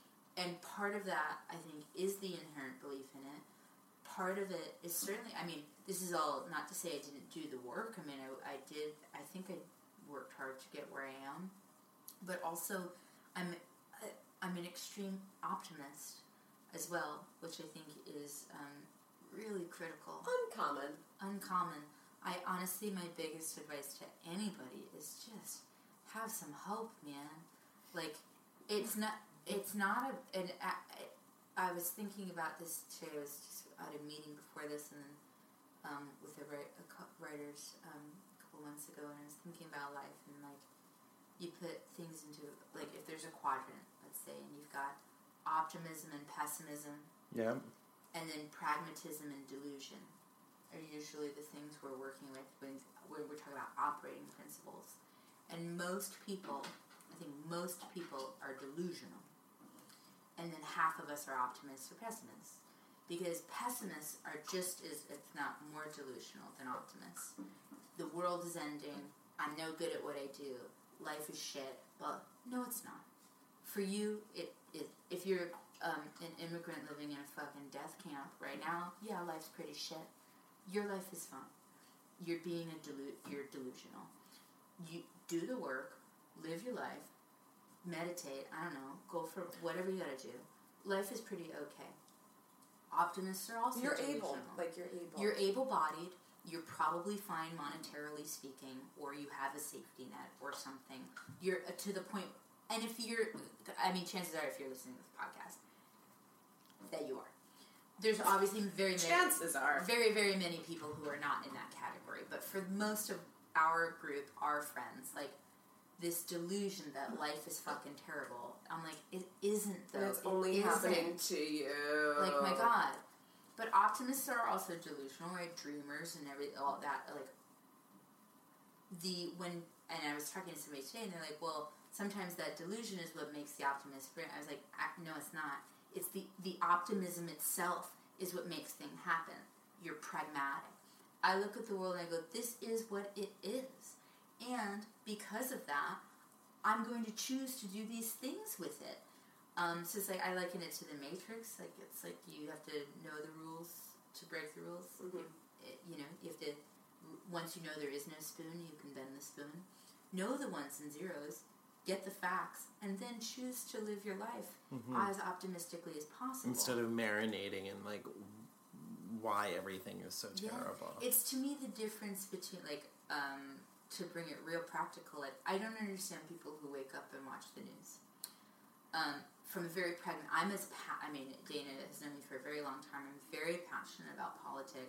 Speaker 3: and part of that I think is the inherent belief in it. Part of it is certainly, I mean, this is all not to say I didn't do the work. I mean, I, I did. I think I worked hard to get where I am, but also I'm I'm an extreme optimist as well, which I think is um, really critical.
Speaker 4: Uncommon.
Speaker 3: Uncommon. I honestly, my biggest advice to anybody is just have some hope, man. Like, it's not. It's not a. An, I, I was thinking about this today. I was just at a meeting before this, and then um, with a, write, a co- writers um, a couple months ago, and I was thinking about life, and like, you put things into, like, if there's a quadrant, let's say, and you've got optimism and pessimism,
Speaker 5: Yeah.
Speaker 3: and then pragmatism and delusion are usually the things we're working with when, when we're talking about operating principles. And most people, I think most people are delusional. And then half of us are optimists or pessimists. Because pessimists are just as, if not more delusional than optimists. The world is ending. I'm no good at what I do. Life is shit. Well, no, it's not. For you, it, it if you're um, an immigrant living in a fucking death camp right now, yeah, life's pretty shit. Your life is fine. You're being a delu- you're delusional. You do the work, live your life, meditate, I don't know, go for whatever you gotta do. Life is pretty okay. Optimists are also
Speaker 4: You're
Speaker 3: delusional.
Speaker 4: able. Like, you're able.
Speaker 3: You're able-bodied. You're probably fine monetarily speaking, or you have a safety net or something. You're uh, to the point, and if you're, I mean, chances are, if you're listening to this podcast, that you are. There's obviously very many,
Speaker 4: Chances are.
Speaker 3: very, very many people who are not in that category. But for most of our group, our friends, like, this delusion that life is fucking terrible. I'm like, it isn't, though.
Speaker 4: And it's
Speaker 3: It
Speaker 4: only
Speaker 3: isn't.
Speaker 4: happening to you.
Speaker 3: Like, my God. But optimists are also delusional, right? Dreamers and every all that. Like, the, when, and I was talking to somebody today, and they're like, well, sometimes that delusion is what makes the optimist. I was like, no, it's not. It's the, the optimism itself is what makes things happen. You're pragmatic. I look at the world and I go, this is what it is. And because of that, I'm going to choose to do these things with it. Um, so it's like, I liken it to the Matrix. Like, it's like you have to know the rules to break the rules.
Speaker 4: Mm-hmm.
Speaker 3: You, it, you know, you have to, once you know there is no spoon, you can bend the spoon. Know the ones and zeros, get the facts, and then choose to live your life
Speaker 5: Mm-hmm.
Speaker 3: as optimistically as possible.
Speaker 5: Instead of marinating in, like, why everything is so
Speaker 3: Yeah.
Speaker 5: terrible.
Speaker 3: It's, to me, the difference between, like, um, to bring it real practical, like, I don't understand people who wake up and watch the news. Um, from a very pragmatic, I'm as, pa- I mean, Dana has known me for a very long time. I'm very passionate about politics,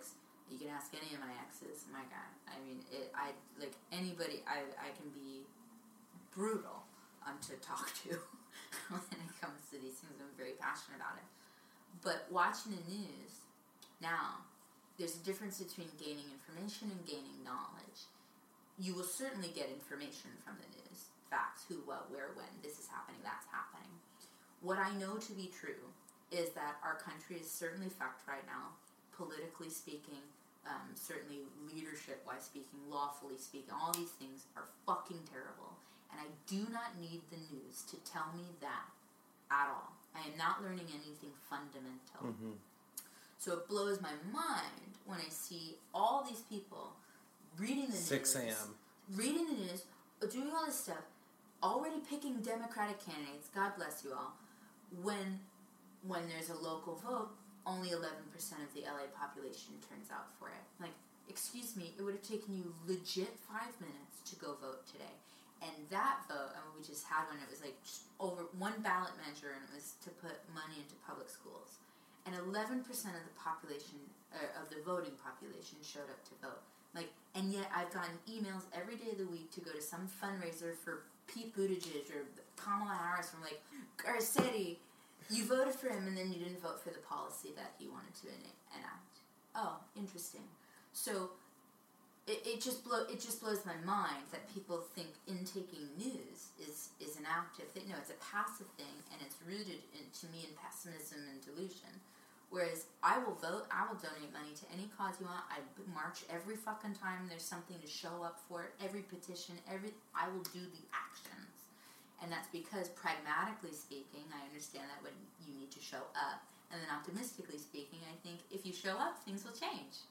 Speaker 3: You can ask any of my exes, my guy. I mean, it, I like anybody. I I can be brutal um, to talk to when it comes to these things. I'm very passionate about it. But watching the news now, there's a difference between gaining information and gaining knowledge. You will certainly get information from the news, facts, who, what, where, when. This is happening. That's happening. What I know to be true is that our country is certainly fucked right now, politically speaking. Um, certainly leadership-wise speaking, lawfully speaking, all these things are fucking terrible. And I do not need the news to tell me that at all. I am not learning anything fundamental.
Speaker 5: Mm-hmm.
Speaker 3: So it blows my mind when I see all these people reading the
Speaker 5: six
Speaker 3: news.
Speaker 5: six a.m.
Speaker 3: Reading the news, doing all this stuff, already picking Democratic candidates, God bless you all, when when there's a local vote, only eleven percent of the L A population turns out for it. Like, excuse me, it would have taken you legit five minutes to go vote today. And that vote, I mean, we just had one, it was like just over one ballot measure, and it was to put money into public schools. And eleven percent of the population, uh, of the voting population showed up to vote. Like, and yet I've gotten emails every day of the week to go to some fundraiser for Pete Buttigieg or Kamala Harris from like, Garcetti, you voted for him and then you didn't vote for the policy that he wanted to enact. Oh, interesting. So it, it just blow it just blows my mind that people think intaking news is, is an active thing. No, it's a passive thing, and it's rooted in, to me in pessimism and delusion. Whereas I will vote, I will donate money to any cause you want. I march every fucking time there's something to show up for it. Every petition, every I will do the actions. And that's because, pragmatically speaking, I understand that when you need to show up. And then optimistically speaking, I think if you show up, things will change.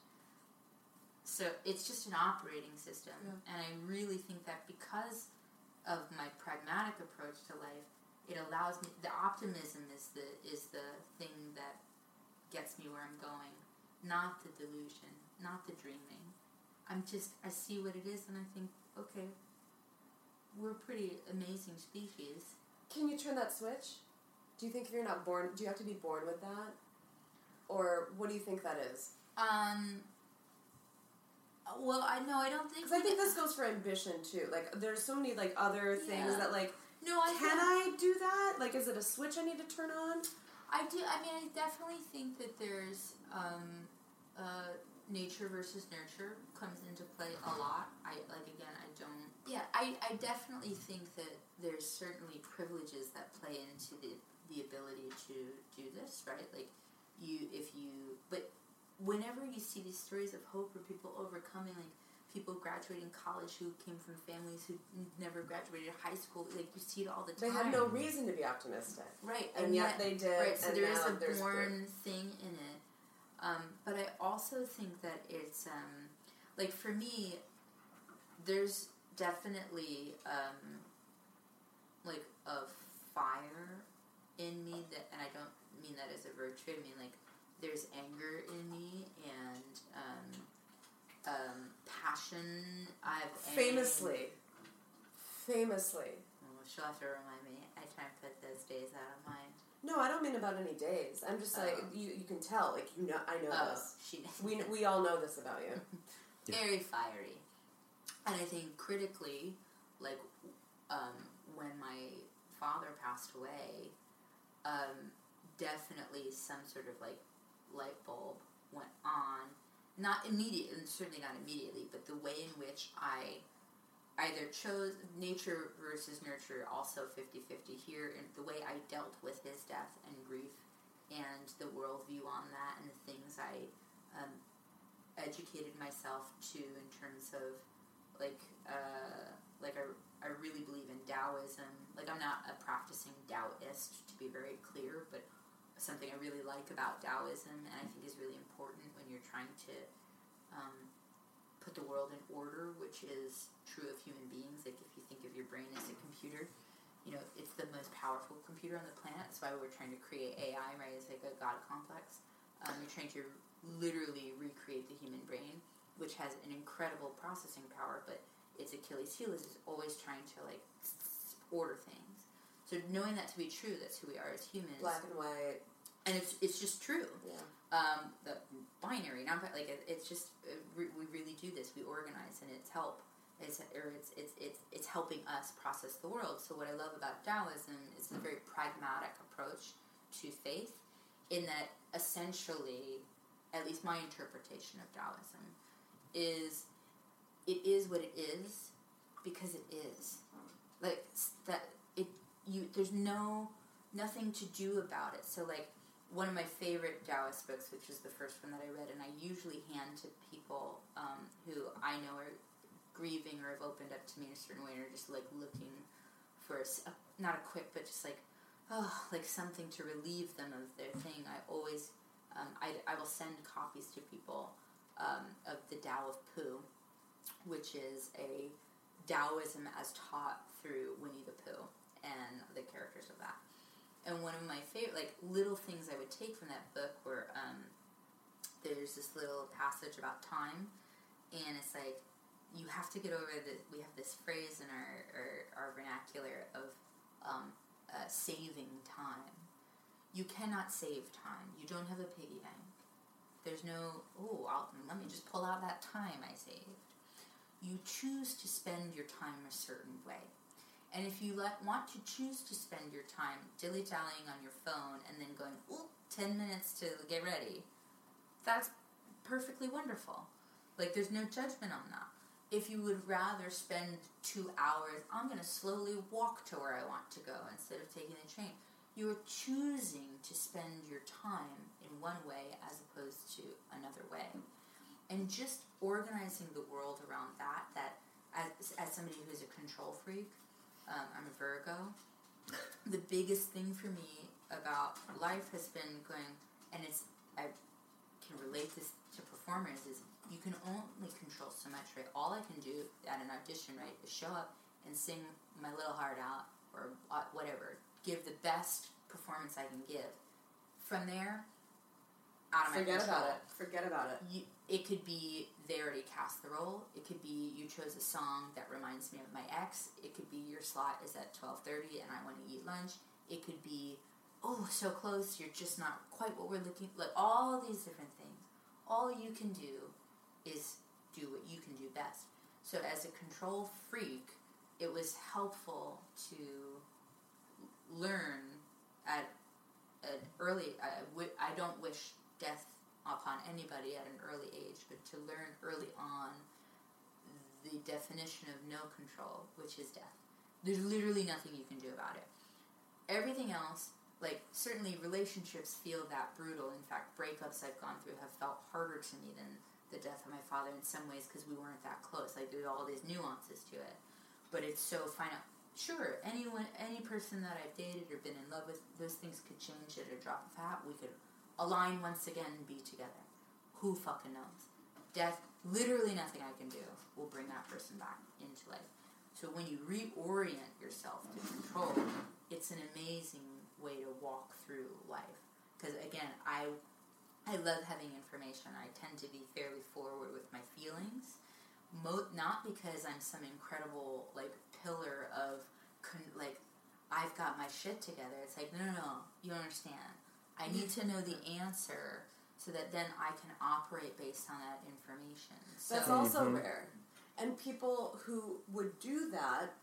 Speaker 3: So it's just an operating system. Yeah. And I really think that because of my pragmatic approach to life, it allows me, the optimism is the is the thing that gets me where I'm going. Not the delusion, not the dreaming. I'm just, I see what it is and I think, okay, we're a pretty amazing species.
Speaker 4: Can you turn that switch? Do you think if you're not born, do you have to be born with that? Or what do you think that is?
Speaker 3: Um, well, I know, I don't think...
Speaker 4: Because I think this goes for ambition, too. Like, there's so many, like, other things
Speaker 3: Yeah.
Speaker 4: that, like,
Speaker 3: no, I
Speaker 4: can
Speaker 3: think,
Speaker 4: I do that? Like, is it a switch I need to turn on?
Speaker 3: I do, I mean, I definitely think that there's, um, uh, nature versus nurture comes into play a lot. I, like, again, I don't... Yeah, I, I definitely think that there's certainly privileges that play into the, the ability to do this, right? Like, you, if you... But whenever you see these stories of hope or people overcoming, like, people graduating college who came from families who never graduated high school, like, you see it all the time.
Speaker 4: They had no reason to be optimistic.
Speaker 3: Right.
Speaker 4: And, and yet, yet they did.
Speaker 3: Right, so
Speaker 4: and
Speaker 3: there is
Speaker 4: now
Speaker 3: a
Speaker 4: there's
Speaker 3: born thing in it. Um, but I also think that it's, um, like, for me, there's definitely, um, like, a fire in me that, and I don't mean that as a virtue, I mean, like, there's anger in me and, um, um, passion. I've
Speaker 4: Famously. Famously.
Speaker 3: Oh, she'll have to remind me. I try and put those days out of mind.
Speaker 4: No, I don't mean about any days. I'm just like,
Speaker 3: Oh.
Speaker 4: you you can tell, like, you know, I know
Speaker 3: Oh,
Speaker 4: this.
Speaker 3: she
Speaker 4: We we all know this about you.
Speaker 3: Very fiery. And I think critically, like, um, when my father passed away, um, definitely some sort of, like, light bulb went on. Not immediately, and certainly not immediately, but the way in which I either chose nature versus nurture, also fifty-fifty here, and the way I dealt with his death and grief and the worldview on that and the things I um, educated myself to in terms of, like, uh, like I, I really believe in Taoism. Like, I'm not a practicing Taoist, to be very clear, but something I really like about Taoism and I think is really important when you're trying to um, put the world in order, which is true of human beings. Like, if you think of your brain as a computer, you know, it's the most powerful computer on the planet. That's why we're trying to create A I, right? It's like a God complex. Um, you're trying to literally recreate the human brain, which has an incredible processing power, but its Achilles heel is it's always trying to, like, order things. So knowing that to be true, that's who we are as humans.
Speaker 4: Black and white.
Speaker 3: and it's it's just true.
Speaker 4: Yeah.
Speaker 3: Um, the binary, not like it, it's just uh, re- we really do this. We organize, and it's help. It's or it's it's it's it's helping us process the world. So what I love about Taoism is a very pragmatic approach to faith, in that essentially, at least my interpretation of Taoism, is it is what it is because it is. Like that it you there's no nothing to do about it. So like one of my favorite Taoist books, which is the first one that I read, and I usually hand to people um, who I know are grieving or have opened up to me in a certain way, or just like looking for a, not a quick, but just like oh, like something to relieve them of their thing. I always um, I I will send copies to people um, of the Tao of Pooh, which is a Taoism as taught through Winnie the Pooh and the characters of that. And one of my favorite, like, little things I would take from that book were, um, there's this little passage about time, and it's like, you have to get over the, we have this phrase in our, our, our vernacular of um, uh, saving time. You cannot save time. You don't have a piggy bank. There's no, oh, I'll, let me just pull out that time I saved. You choose to spend your time a certain way. And if you let, want to choose to spend your time dilly-dallying on your phone and then going, ooh, ten minutes to get ready, that's perfectly wonderful. Like, there's no judgment on that. If you would rather spend two hours, I'm going to slowly walk to where I want to go instead of taking the train. You're choosing to spend your time in one way as opposed to another way. And just organizing the world around that, that as, as somebody who's a control freak, um, I'm a Virgo, the biggest thing for me about life has been going, and it's, I can relate this to performers, is you can only control so much, right? All I can do at an audition, right, is show up and sing my little heart out, or uh, whatever, give the best performance I can give. From there, out of my
Speaker 4: Forget
Speaker 3: control.
Speaker 4: about it. Forget about it.
Speaker 3: You, it could be they already cast the role. It could be you chose a song that reminds me of my ex. It could be your slot is at twelve thirty and I want to eat lunch. It could be, oh, so close, you're just not quite what we're looking for. Like, all these different things. All you can do is do what you can do best. So as a control freak, it was helpful to learn at an early, I, I don't wish death upon anybody at an early age, but to learn early on the definition of no control, which is death. There's literally nothing you can do about it. Everything else, like, certainly relationships feel that brutal. In fact, breakups I've gone through have felt harder to me than the death of my father in some ways, because we weren't that close. Like, there's all these nuances to it. But it's so final. Sure, anyone, any person that I've dated or been in love with, those things could change at a drop of a hat. We could align once again and be together. Who fucking knows? Death, literally nothing I can do will bring that person back into life. So when you reorient yourself to control, it's an amazing way to walk through life. Because again, I I love having information. I tend to be fairly forward with my feelings. Mo- not because I'm some incredible, like, pillar of, con- like, I've got my shit together. It's like, no, no, no, you don't understand. I need to know the answer so that then I can operate based on that information. So,
Speaker 4: That's also rare. And people who would do that,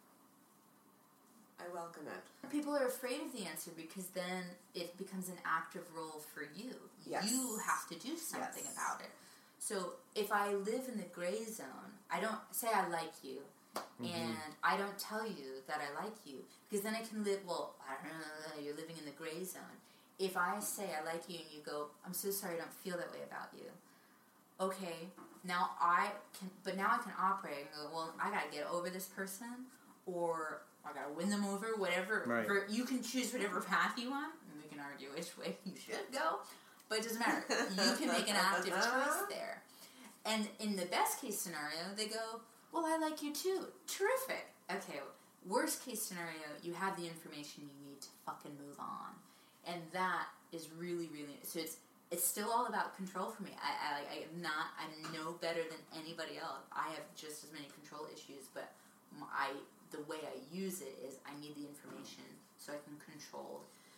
Speaker 4: I welcome it.
Speaker 3: people are afraid of the answer because then it becomes an active role for you.
Speaker 4: Yes.
Speaker 3: You have to do something
Speaker 4: Yes.
Speaker 3: about it. So if I live in the gray zone, I don't say I like you, mm-hmm. and I don't tell you that I like you, because then I can live, well, I don't know, you're living in the gray zone. If I say I like you and you go, I'm so sorry, I don't feel that way about you. Okay, now I can, but now I can operate and go, well, I gotta get over this person, or I gotta win them over, whatever.
Speaker 5: Right.
Speaker 3: For, you can choose whatever path you want, and we can argue which way you should go, but it doesn't matter. You can make an active choice there. And in the best case scenario, they go, well, I like you too. Terrific. Okay, worst case scenario, you have the information you need to fucking move on. And that is really, really, so it's it's still all about control for me. I, I, I am not, I'm no better than anybody else. I have just as many control issues, but I, the way I use it is I need the information so I can control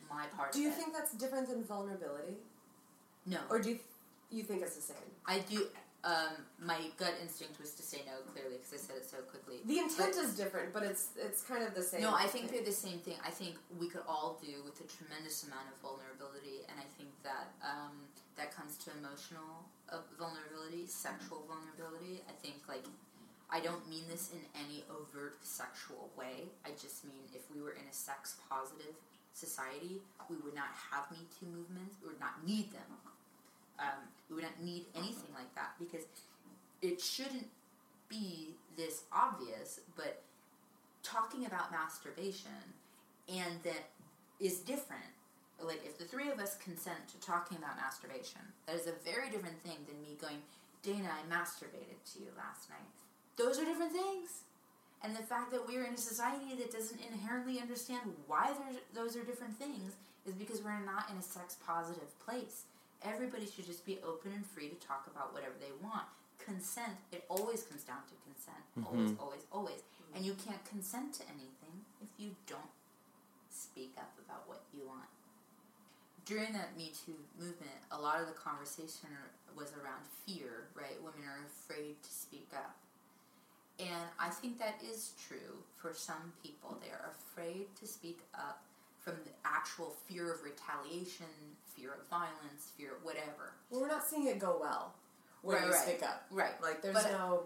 Speaker 3: my part
Speaker 4: Do
Speaker 3: of
Speaker 4: you
Speaker 3: it.
Speaker 4: think that's different than vulnerability?
Speaker 3: No.
Speaker 4: Or do you, you think it's the same?
Speaker 3: I do... Um, my gut instinct was to say no, clearly, because I said it so quickly.
Speaker 4: The intent
Speaker 3: But-
Speaker 4: is different, but it's it's kind of the same.
Speaker 3: No, I think
Speaker 4: thing.
Speaker 3: they're the same thing. I think we could all do with a tremendous amount of vulnerability, and I think that um, that comes to emotional uh, vulnerability, sexual vulnerability. I think, like, I don't mean this in any overt sexual way. I just mean if we were in a sex-positive society, we would not have Me Too movements. We would not need them. Um, we would not need anything like that, because it shouldn't be this obvious, but talking about masturbation and that is different. Like, if the three of us consent to talking about masturbation, that is a very different thing than me going, Dana, I masturbated to you last night. Those are different things. And the fact that we're in a society that doesn't inherently understand why those are different things is because we're not in a sex-positive place. Everybody should just be open and free to talk about whatever they want. Consent, it always comes down to consent.
Speaker 5: Mm-hmm.
Speaker 3: Always, always, always. And you can't consent to anything if you don't speak up about what you want. During that Me Too movement, a lot of the conversation was around fear, right? Women are afraid to speak up. And I think that is true for some people. They are afraid to speak up from the actual fear of retaliation, fear of violence, fear of whatever.
Speaker 4: Well, we're not seeing it go well when
Speaker 3: Right,
Speaker 4: we
Speaker 3: right.
Speaker 4: speak up.
Speaker 3: Right.
Speaker 4: Like, there's
Speaker 3: But-
Speaker 4: no...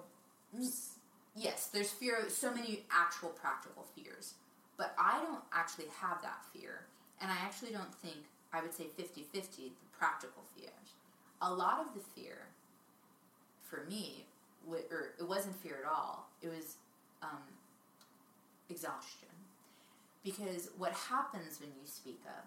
Speaker 3: Yes, there's fear, so many actual practical fears. But I don't actually have that fear. And I actually don't think, I would say fifty-fifty, the practical fears. A lot of the fear, for me, w- or it wasn't fear at all. It was um, exhaustion. Because what happens when you speak up,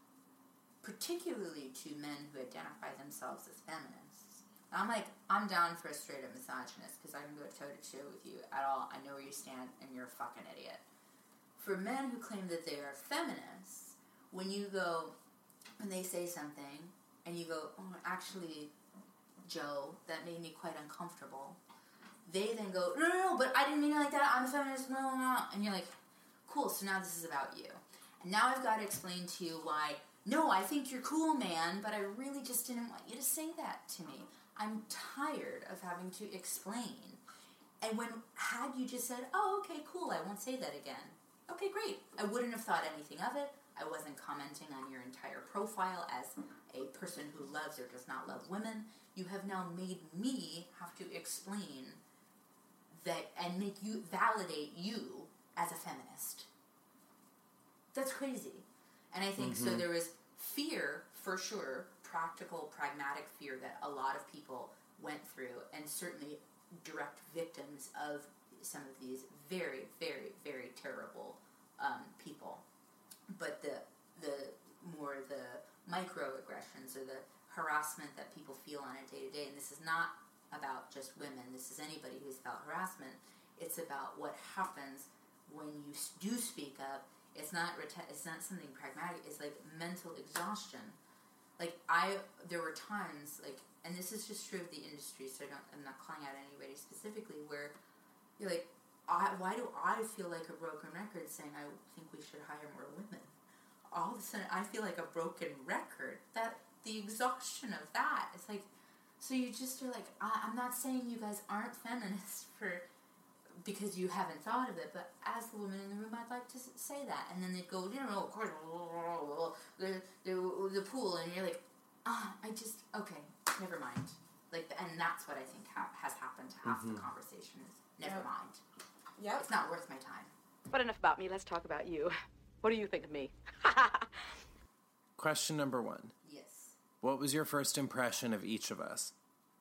Speaker 3: particularly to men who identify themselves as feminists, I'm like, I'm down for a straight up misogynist because I can go toe to toe with you at all. I know where you stand and you're a fucking idiot. For men who claim that they are feminists, when you go, when they say something and you go, oh, actually, Joe, that made me quite uncomfortable. They then go, no, no, no, but I didn't mean it like that. I'm a feminist, no, no, no. And you're like, cool, so now this is about you. And now I've got to explain to you why, no, I think you're cool, man, but I really just didn't want you to say that to me. I'm tired of having to explain. And when, had you just said, oh, okay, cool, I won't say that again. Okay, great. I wouldn't have thought anything of it. I wasn't commenting on your entire profile as a person who loves or does not love women. You have now made me have to explain that and make you, validate you as a feminist. That's crazy. And I think, mm-hmm. so there was fear, for sure, practical, pragmatic fear that a lot of people went through, and certainly direct victims of some of these very, very, very terrible um, people. But the the more the microaggressions or the harassment that people feel on a day-to-day, and this is not about just women, this is anybody who's felt harassment, it's about what happens when you do speak up. It's not reta- it's not something pragmatic, it's like mental exhaustion. Like, I, there were times, like, and this is just true of the industry, so I don't, I'm not calling out anybody specifically, where you're like, I, why do I feel like a broken record saying I think we should hire more women? All of a sudden, I feel like a broken record. That, the exhaustion of that, it's like, so you just are like, I, I'm not saying you guys aren't feminists for, because you haven't thought of it, but as the woman in the room, I'd like to say that. And then they'd go, you know, of course, the, the, the pool, and you're like, ah, I just, okay, never mind. Like, and that's what I think ha- has happened to half mm-hmm. the conversation is, never
Speaker 4: yep.
Speaker 3: mind.
Speaker 4: Yep.
Speaker 3: It's not worth my time.
Speaker 6: But enough about me, let's talk about you. What do you think of me?
Speaker 5: Question number one.
Speaker 3: Yes.
Speaker 5: What was your first impression of each of us?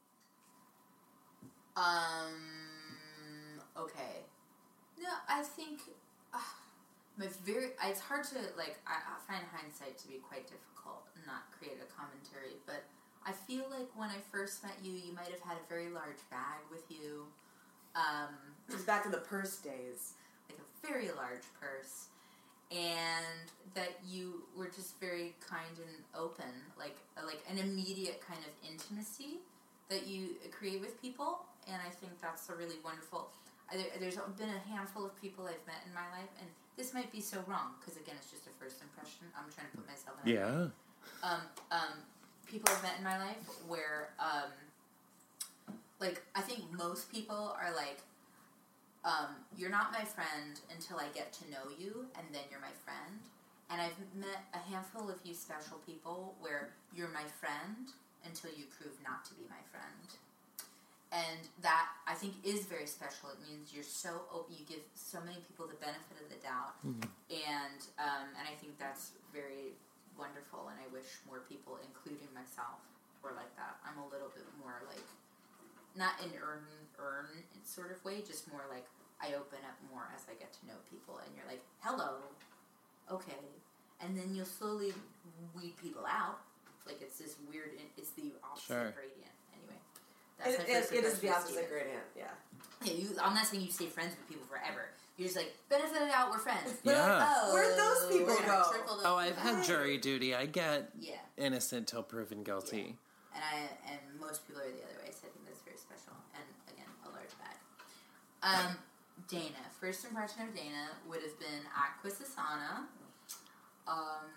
Speaker 3: Um, okay. No, I think, uh, my very, it's hard to, like, I, I find hindsight to be quite difficult and not create a commentary, but I feel like when I first met you, you might have had a very large bag with you. Um,
Speaker 4: it was back in the purse days.
Speaker 3: Like a very large purse. And that you were just very kind and open, like like an immediate kind of intimacy that you create with people, and I think that's a really wonderful. there, there's been a handful of people I've met in my life, and this might be so wrong because again, it's just a first impression. I'm trying to put myself in.
Speaker 5: Yeah.
Speaker 3: Um, um, people I've met in my life where, um, like, I think most people are like, um, you're not my friend until I get to know you, and then you're my friend. And I've met a handful of you special people where you're my friend until you prove not to be my friend. And that, I think, is very special. It means you're so open, you give so many people the benefit of the doubt. Mm-hmm. And um, and I think that's very wonderful, and I wish more people, including myself, were like that. I'm a little bit more like, not in earn, earn sort of way, just more like I open up more as I get to know people. And you're like, hello, okay. And then you'll slowly weed people out. Like, it's this weird, it's the opposite
Speaker 5: Sure.
Speaker 3: gradient. Anyway. That's
Speaker 4: It,
Speaker 3: my
Speaker 4: it,
Speaker 3: first
Speaker 4: it is the
Speaker 3: impression of
Speaker 4: opposite
Speaker 3: Steven.
Speaker 4: gradient, yeah.
Speaker 3: Yeah, you, I'm not saying you stay friends with people forever. You're just like, benefit it out, we're friends.
Speaker 5: Yeah.
Speaker 3: Oh,
Speaker 4: Where'd those people
Speaker 3: we're gonna
Speaker 4: go?
Speaker 3: trickle the-
Speaker 5: Oh, I've had jury duty. I get
Speaker 3: Yeah.
Speaker 5: innocent till proven guilty.
Speaker 3: And I and most people are the other way, so I think that's very special. And again, a large bag. Um, Dana. First impression of Dana would have been at Quisisana. Um,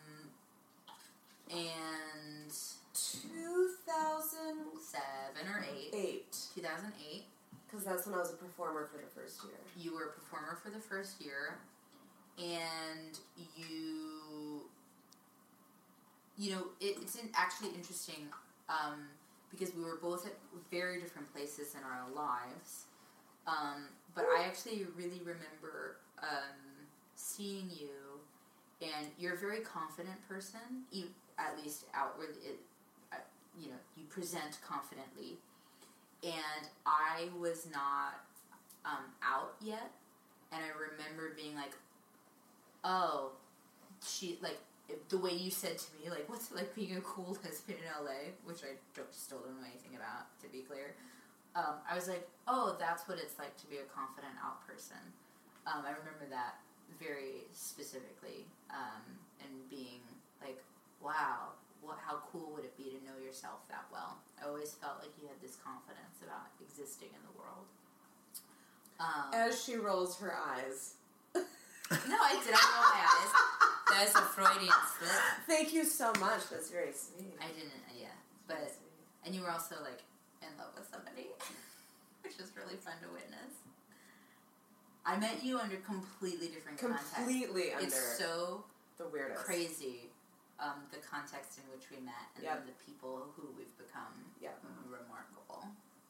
Speaker 3: and
Speaker 4: two thousand
Speaker 3: seven or eight.
Speaker 4: eight.
Speaker 3: two thousand eight.
Speaker 4: Because that's when I was a performer for the first year.
Speaker 3: You were a performer for the first year, and you, you know, it, it's in, actually interesting um, because we were both at very different places in our lives. Um, but I actually really remember um, seeing you, and you're a very confident person. You, at least outwardly, it, uh, you know, you present confidently. And I was not um, out yet, and I remember being like, "Oh, she like it, the way you said to me, like, what's it like being a cool lesbian in L A?" Which I don't, still don't know anything about, to be clear. Um, I was like, "Oh, that's what it's like to be a confident out person." Um, I remember that very specifically, um, and being like, "Wow." What, how cool would it be to know yourself that well? I always felt like you had this confidence about existing in the world. Um,
Speaker 4: As she rolls her eyes.
Speaker 3: no, I did not roll my eyes. That was a Freudian slip.
Speaker 4: Thank you so much. That's very sweet.
Speaker 3: I didn't, yeah. But, and you were also, like, in love with somebody, which is really fun to witness. I met you under completely different context.
Speaker 4: Completely under.
Speaker 3: It's so
Speaker 4: the weirdest.
Speaker 3: crazy. Um, the context in which we met, and
Speaker 4: yep.
Speaker 3: then the people who we've become,
Speaker 4: yep.
Speaker 3: remarkable.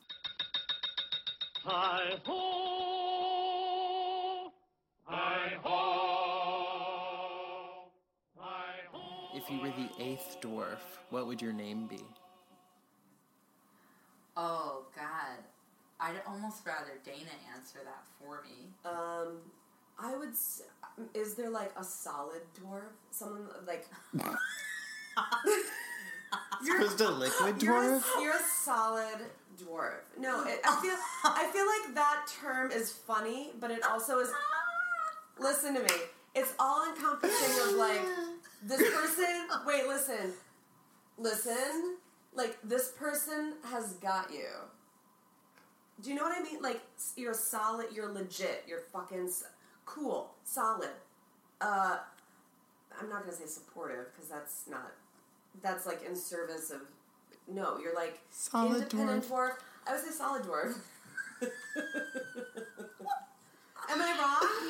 Speaker 7: Hi ho, hi ho, hi ho.
Speaker 5: If you were the eighth dwarf, what would your name be?
Speaker 3: Oh, God. I'd almost rather Dana answer that for me.
Speaker 4: Um, I would... S- is there, like, a solid dwarf? Someone, like...
Speaker 5: You're supposed to liquid
Speaker 4: You're
Speaker 5: dwarf?
Speaker 4: a, you're a solid dwarf. No, it, I feel I feel like that term is funny, but it also is... Listen to me. It's all encompassing of, like, this person... Wait, listen. Listen. Like, this person has got you. Do you know what I mean? Like, you're solid, you're legit, you're fucking... Cool, solid. Uh, I'm not gonna say supportive because that's not. That's like in service of. No, you're like
Speaker 5: solid
Speaker 4: independent dwarf.
Speaker 5: dwarf.
Speaker 4: I would say solid dwarf. Am I wrong?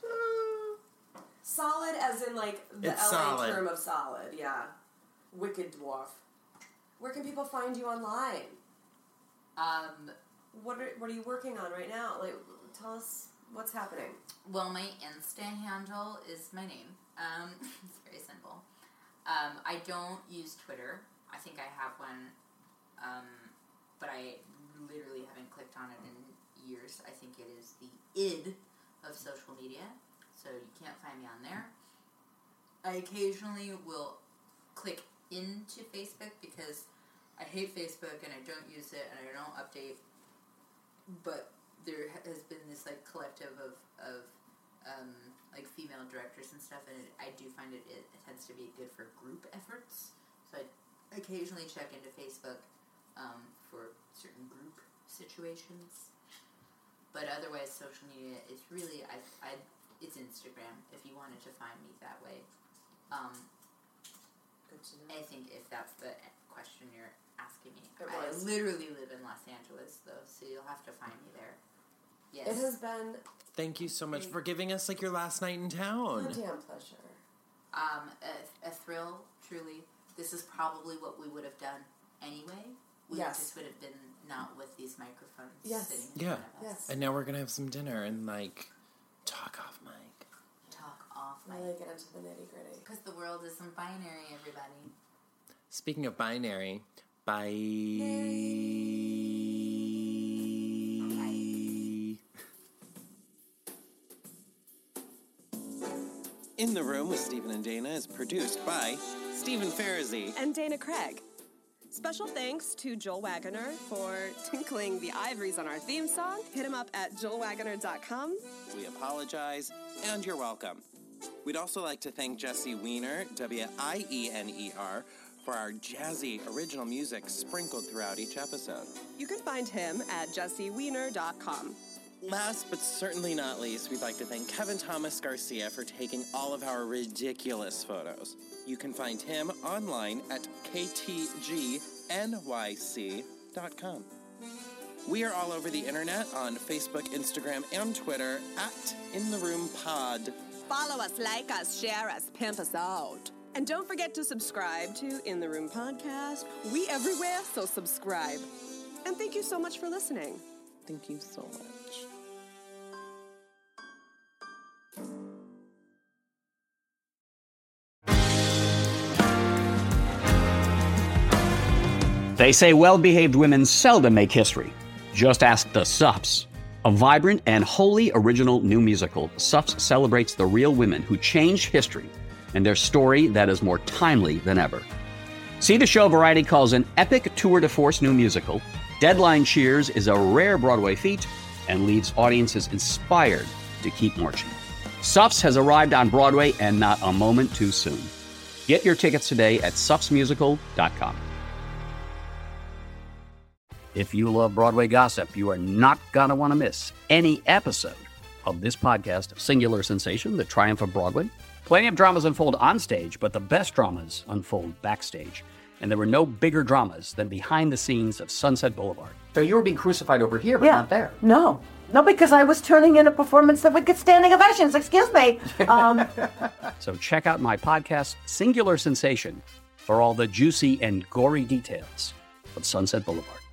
Speaker 4: Solid, as in like the
Speaker 5: It's
Speaker 4: L A
Speaker 5: solid.
Speaker 4: term of solid. Yeah, wicked dwarf. Where can people find you online?
Speaker 3: Um,
Speaker 4: What are What are you working on right now? Like, tell us what's happening.
Speaker 3: well, my Insta handle is my name. Um, it's very simple. Um, I don't use Twitter. I think I have one, um, but I literally haven't clicked on it in years. I think it is the id of social media, so you can't find me on there. I occasionally will click into Facebook because I hate Facebook and I don't use it and I don't update, but there has been this like collective of, of um, like female directors and stuff, and it, I do find it, it tends to be good for group efforts. So I occasionally check into Facebook um, for certain group situations. But otherwise, social media is really, I, I, it's Instagram, if you wanted to find me that way. Um,
Speaker 4: Good to know.
Speaker 3: I think if that's the question you're asking me.
Speaker 4: It
Speaker 3: I
Speaker 4: was.
Speaker 3: literally live in Los Angeles, though, so you'll have to find me there. Yes.
Speaker 4: It has been
Speaker 5: Thank you so much for giving us like your last night in town.
Speaker 4: a damn pleasure.
Speaker 3: Um, a, a thrill, truly. This is probably what we would have done anyway. We
Speaker 4: Yes.
Speaker 3: just would have been not with these microphones
Speaker 4: Yes.
Speaker 3: sitting in
Speaker 5: Yeah.
Speaker 3: front of us.
Speaker 4: Yes.
Speaker 5: And now we're gonna have some dinner and like talk off mic.
Speaker 3: Talk off my...
Speaker 4: Really get into the nitty gritty.
Speaker 3: Because the world isn't binary, everybody.
Speaker 5: Speaking of binary, bye. In the Room with Stephen and Dana is produced by Stephen Farazi.
Speaker 8: And Dana Craig. Special thanks to Joel Wagoner for tinkling the ivories on our theme song. Hit him up at joel wagoner dot com.
Speaker 5: We apologize, and you're welcome. We'd also like to thank Jesse Wiener, W I E N E R, for our jazzy original music sprinkled throughout each episode.
Speaker 8: You can find him at jesse wiener dot com.
Speaker 5: Last but certainly not least, we'd like to thank Kevin Thomas Garcia for taking all of our ridiculous photos. You can find him online at k t g n y c dot com. We are all over the internet on Facebook, Instagram, and Twitter at In The Room Pod.
Speaker 8: Follow us, like us, share us, pimp us out. And don't forget to subscribe to In the Room Podcast. We everywhere, so subscribe. And thank you so much for listening.
Speaker 5: Thank you so much.
Speaker 9: They say well-behaved women seldom make history. Just ask the Sups. A vibrant and wholly original new musical, Sups celebrates the real women who changed history and their story that is more timely than ever. See the show Variety calls an epic tour de force new musical. Deadline Cheers is a rare Broadway feat and leaves audiences inspired to keep marching. Sups has arrived on Broadway and not a moment too soon. Get your tickets today at sups musical dot com. If you love Broadway gossip, you are not going to want to miss any episode of this podcast, Singular Sensation, The Triumph of Broadway. Plenty of dramas unfold on stage, but the best dramas unfold backstage. And there were no bigger dramas than behind the scenes of Sunset Boulevard. So you were being crucified over here, but
Speaker 10: Yeah.
Speaker 9: not there.
Speaker 10: No. No, because I was turning in a performance that would get standing ovations. Excuse me. Um,
Speaker 9: So check out my podcast, Singular Sensation, for all the juicy and gory details of Sunset Boulevard.